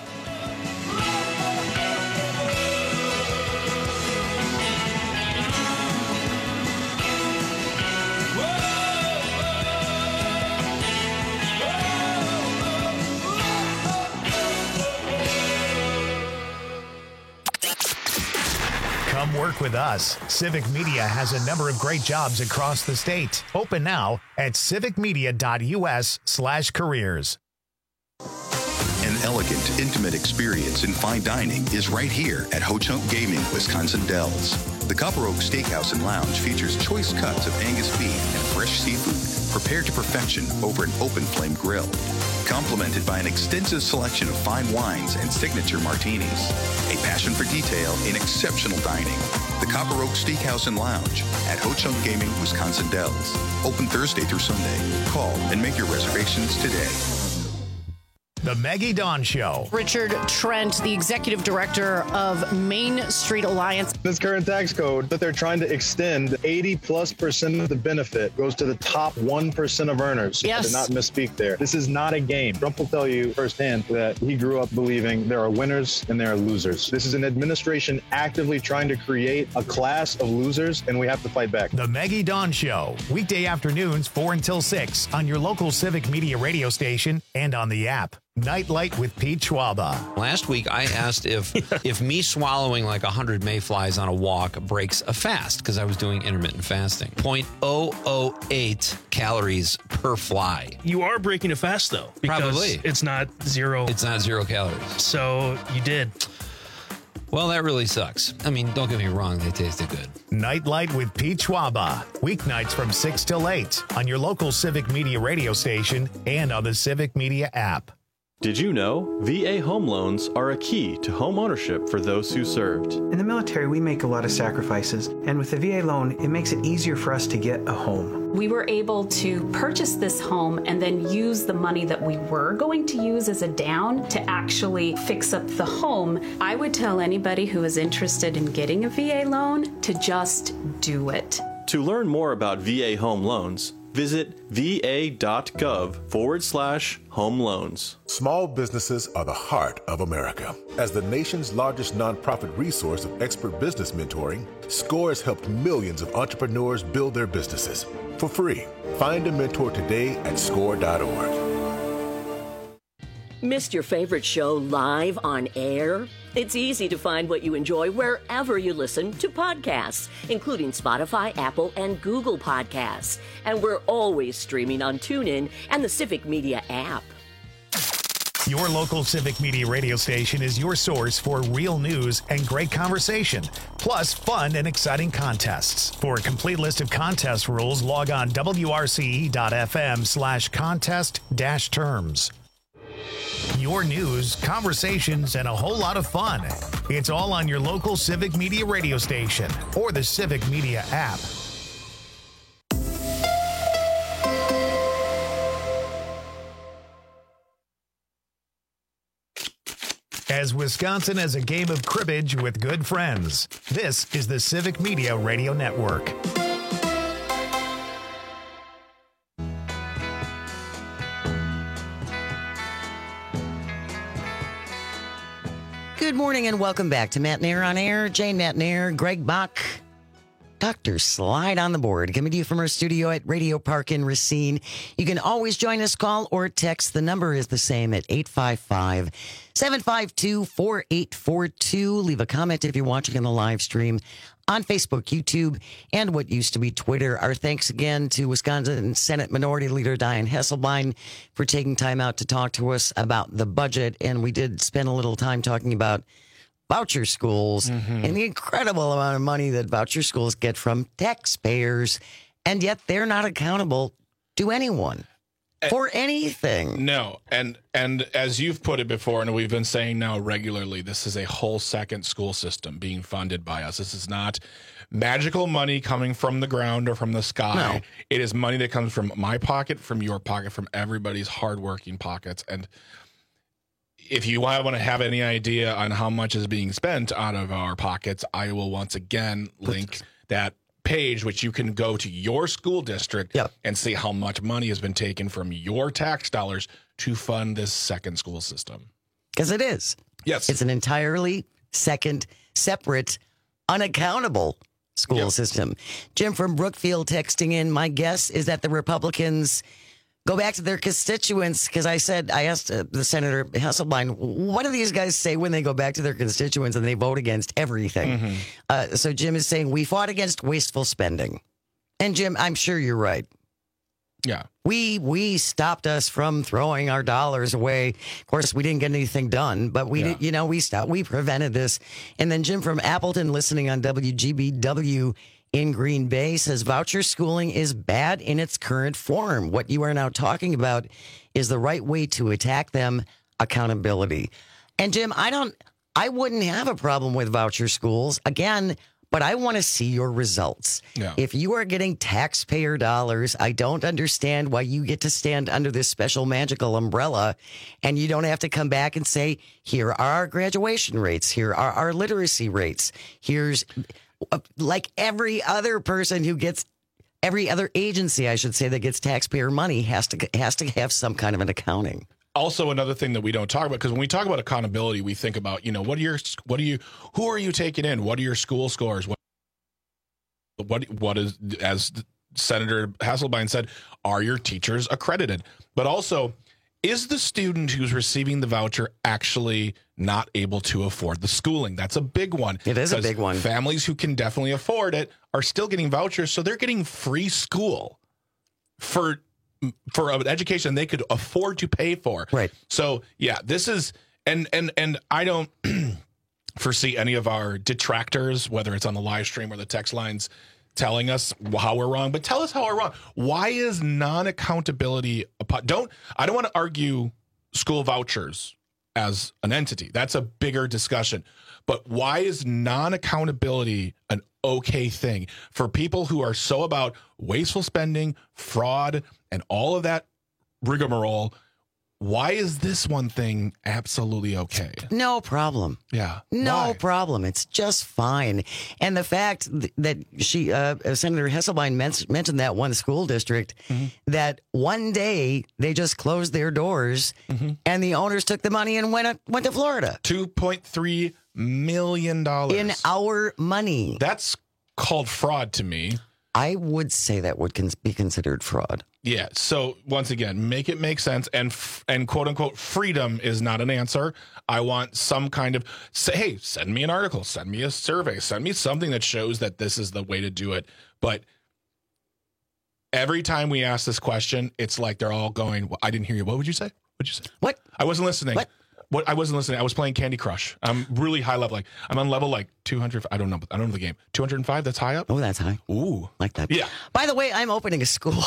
Come work with us. Civic Media has a number of great jobs across the state. Open now at civicmedia.us/careers. An elegant, intimate experience in fine dining is right here at Ho Chunk Gaming, Wisconsin Dells. The Copper Oak Steakhouse and Lounge features choice cuts of Angus beef and fresh seafood prepared to perfection over an open flame grill, complemented by an extensive selection of fine wines and signature martinis. A passion for detail in exceptional dining. The Copper Oak Steakhouse and Lounge at Ho Chunk Gaming, Wisconsin Dells. Open Thursday through Sunday. Call and make your reservations today. The Maggie Dawn Show. Richard Trent, the executive director of Main Street Alliance. This current tax code that they're trying to extend, 80+% of the benefit goes to the top 1% of earners. Yes. To not misspeak there. This is not a game. Trump will tell you firsthand that he grew up believing there are winners and there are losers. This is an administration actively trying to create a class of losers, and we have to fight back. The Maggie Dawn Show. Weekday afternoons 4 until 6 on your local Civic Media radio station and on the app. Nightlight with Pete Schwaba. Last week, I asked if me swallowing like 100 mayflies on a walk breaks a fast, because I was doing intermittent fasting. 0.008 calories per fly. You are breaking a fast, though. Because Probably. it's not zero. It's not 0 calories. So you did. Well, that really sucks. I mean, don't get me wrong, they tasted good. Nightlight with Pete Schwaba. Weeknights from 6 till 8 on your local Civic Media radio station and on the Civic Media app. Did you know VA home loans are a key to home ownership for those who served? In the military, we make a lot of sacrifices, and with the VA loan, it makes it easier for us to get a home. We were able to purchase this home and then use the money that we were going to use as a down to actually fix up the home. I would tell anybody who is interested in getting a VA loan to just do it. To learn more about VA home loans, visit va.gov/home loans. Small businesses are the heart of America. As the nation's largest nonprofit resource of expert business mentoring, SCORE has helped millions of entrepreneurs build their businesses for free. Find a mentor today at score.org. Missed your favorite show live on air? It's easy to find what you enjoy wherever you listen to podcasts, including Spotify, Apple, and Google Podcasts. And we're always streaming on TuneIn and the Civic Media app. Your local Civic Media radio station is your source for real news and great conversation, plus fun and exciting contests. For a complete list of contest rules, log on wrce.fm/contest-terms. Your news, conversations, and a whole lot of fun. It's all on your local Civic Media radio station or the Civic Media app. As Wisconsin is a game of cribbage with good friends, this is the Civic Media Radio Network. Good morning and welcome back to Matt Nair on Air. Jane Matt Nair, Greg Bach, Dr. Slide on the board, coming to you from our studio at Radio Park in Racine. You can always join us, call or text. The number is the same at 855-752-4842. Leave a comment if you're watching on the live stream on Facebook, YouTube, and what used to be Twitter. Our thanks again to Wisconsin Senate Minority Leader Dianne Hesselbein for taking time out to talk to us about the budget. And we did spend a little time talking about voucher schools and the incredible amount of money that voucher schools get from taxpayers, and yet they're not accountable to anyone for anything. No, and as you've put it before, and we've been saying now regularly, this is a whole second school system being funded by us. This is not magical money coming from the ground or from the sky. No. It is money that comes from my pocket, from your pocket, from everybody's hardworking pockets. And if you want to have any idea on how much is being spent out of our pockets, I will once again link that page, which you can go to your school district and see how much money has been taken from your tax dollars to fund this second school system. Because it is. Yes. It's an entirely separate, unaccountable school system. Jim from Brookfield texting in, my guess is that the Republicans go back to their constituents, because I asked the Senator Hesselbein, what do these guys say when they go back to their constituents and they vote against everything? So Jim is saying, we fought against wasteful spending. And Jim, I'm sure you're right. Yeah. We stopped us from throwing our dollars away. Of course, we didn't get anything done, but we did, we prevented this. And then Jim from Appleton, listening on WGBW in Green Bay, says voucher schooling is bad in its current form. What you are now talking about is the right way to attack them, accountability. And Jim, I wouldn't have a problem with voucher schools. Again, but I want to see your results. Yeah. If you are getting taxpayer dollars, I don't understand why you get to stand under this special magical umbrella and you don't have to come back and say, here are our graduation rates. Here are our literacy rates. Here's like every other person who gets, every other agency, I should say, that gets taxpayer money has to have some kind of an accounting. Also, another thing that we don't talk about, because when we talk about accountability, we think about, who are you taking in? What are your school scores? What is, as Senator Hasselbein said, are your teachers accredited? But also, is the student who's receiving the voucher actually not able to afford the schooling? That's a big one. It is a big one. Families who can definitely afford it are still getting vouchers, so they're getting free school for an education they could afford to pay for. Right. So yeah, this is, and I don't foresee any of our detractors, whether it's on the live stream or the text lines, telling us how we're wrong, but tell us how we're wrong. Why is non-accountability I don't want to argue school vouchers as an entity. That's a bigger discussion. But why is non-accountability an okay thing for people who are so about wasteful spending, fraud, and all of that rigmarole? Why is this one thing absolutely okay? No problem. Yeah. No problem. It's just fine. And the fact that Senator Hesselbein mentioned that one school district, that one day they just closed their doors and the owners took the money and went to Florida. $2.3 million. In our money. That's called fraud to me. I would say that would be considered fraud. Yeah. So once again, make it make sense, and quote unquote freedom is not an answer. I want some kind of hey, send me an article, send me a survey, send me something that shows that this is the way to do it. But every time we ask this question, it's like they're all going, well, I didn't hear you. What would you say? What'd you say? What? I wasn't listening. What? I wasn't listening. I was playing Candy Crush. I'm really high level. Like I'm on level 200. I don't know the game. 205. That's high up. Oh, that's high. Ooh, like that. Yeah. By the way, I'm opening a school.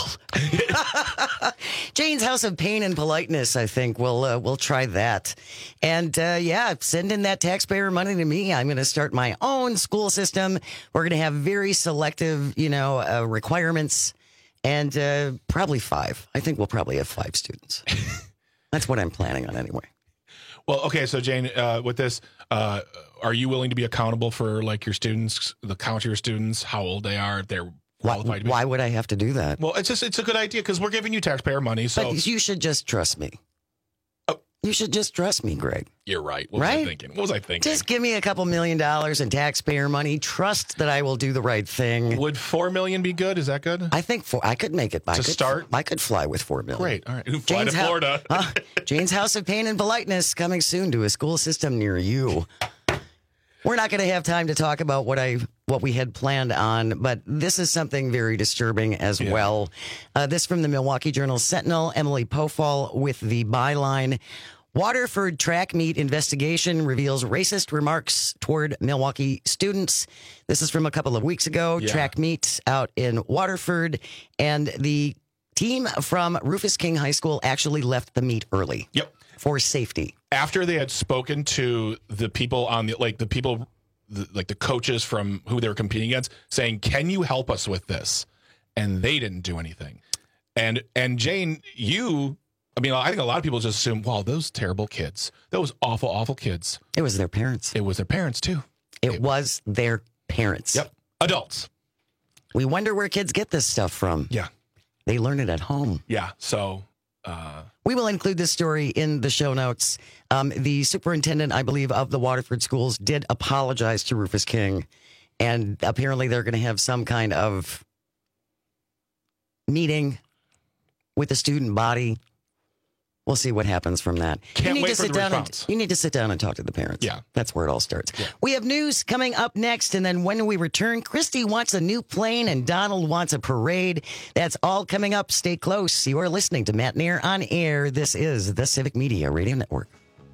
Jane's House of Pain and Politeness. I think we'll try that. And send in that taxpayer money to me. I'm going to start my own school system. We're going to have very selective, requirements, and probably 5. I think we'll probably have 5 students. That's what I'm planning on anyway. Well, okay, so Jane, with this, are you willing to be accountable for like your students, the count of your students, how old they are, if they're qualified? Why would I have to do that? Well, it's a good idea because we're giving you taxpayer money. So but you should just trust me. You should just trust me, Greg. You're right. What was I thinking? Just give me a couple $1 million in taxpayer money. Trust that I will do the right thing. Would $4 million be good? Is that good? I think I could make it. Start? I could fly with $4 million. Great. All right. Fly to Florida. Jane's House of Pain and Politeness coming soon to a school system near you. We're not going to have time to talk about what we had planned on, but this is something very disturbing as well. This from the Milwaukee Journal Sentinel, Emily Pofall with the byline, Waterford track meet investigation reveals racist remarks toward Milwaukee students. This is from a couple of weeks ago. Yeah. Track meet out in Waterford, and the team from Rufus King High School actually left the meet early. Yep. For safety. After they had spoken to the people on the coaches from who they were competing against, saying, "Can you help us with this?" And they didn't do anything. And Jane, I think a lot of people just assume, wow, those terrible kids, those awful, awful kids. It was their parents. It was their parents too. It was their parents. Yep. Adults. We wonder where kids get this stuff from. Yeah. They learn it at home. Yeah. So we will include this story in the show notes. The superintendent, I believe, of the Waterford schools did apologize to Rufus King. And apparently they're going to have some kind of meeting with the student body. We'll see what happens from that. Can't wait for the response. You need to sit down and talk to the parents. Yeah. That's where it all starts. Yeah. We have news coming up next, and then when we return, Christy wants a new plane and Donald wants a parade. That's all coming up. Stay close. You are listening to Matt Nair on Air. This is the Civic Media Radio Network.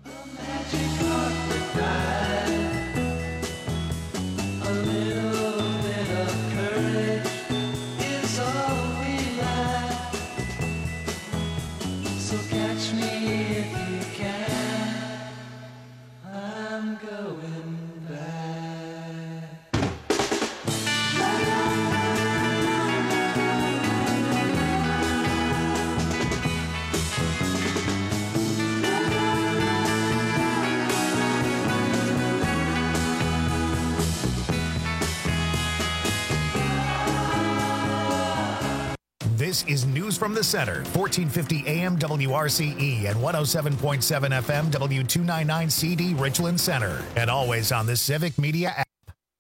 This is News from the Center, 1450 AM WRCE and 107.7 FM W299 CD Richland Center, and always on the Civic Media app.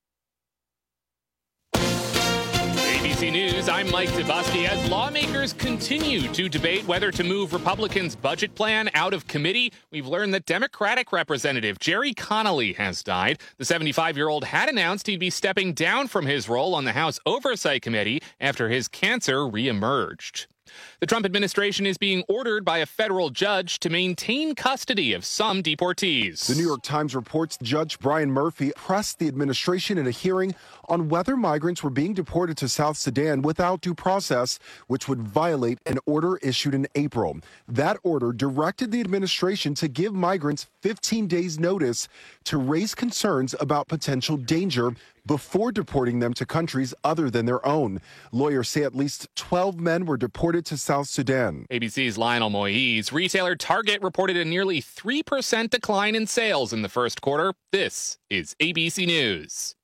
ABC News, I'm Mike DeBusky. As lawmakers continue to debate whether to move Republicans' budget plan out of committee, we've learned that Democratic Representative Jerry Connolly has died. The 75-year-old had announced he'd be stepping down from his role on the House Oversight Committee after his cancer reemerged. The Trump administration is being ordered by a federal judge to maintain custody of some deportees. The New York Times reports Judge Brian Murphy pressed the administration in a hearing on whether migrants were being deported to South Sudan without due process, which would violate an order issued in April. That order directed the administration to give migrants 15 days' notice to raise concerns about potential danger before deporting them to countries other than their own. Lawyers say at least 12 men were deported to South Sudan. ABC's Lionel Moise. Retailer Target reported a nearly 3% decline in sales in the first quarter. This is ABC News.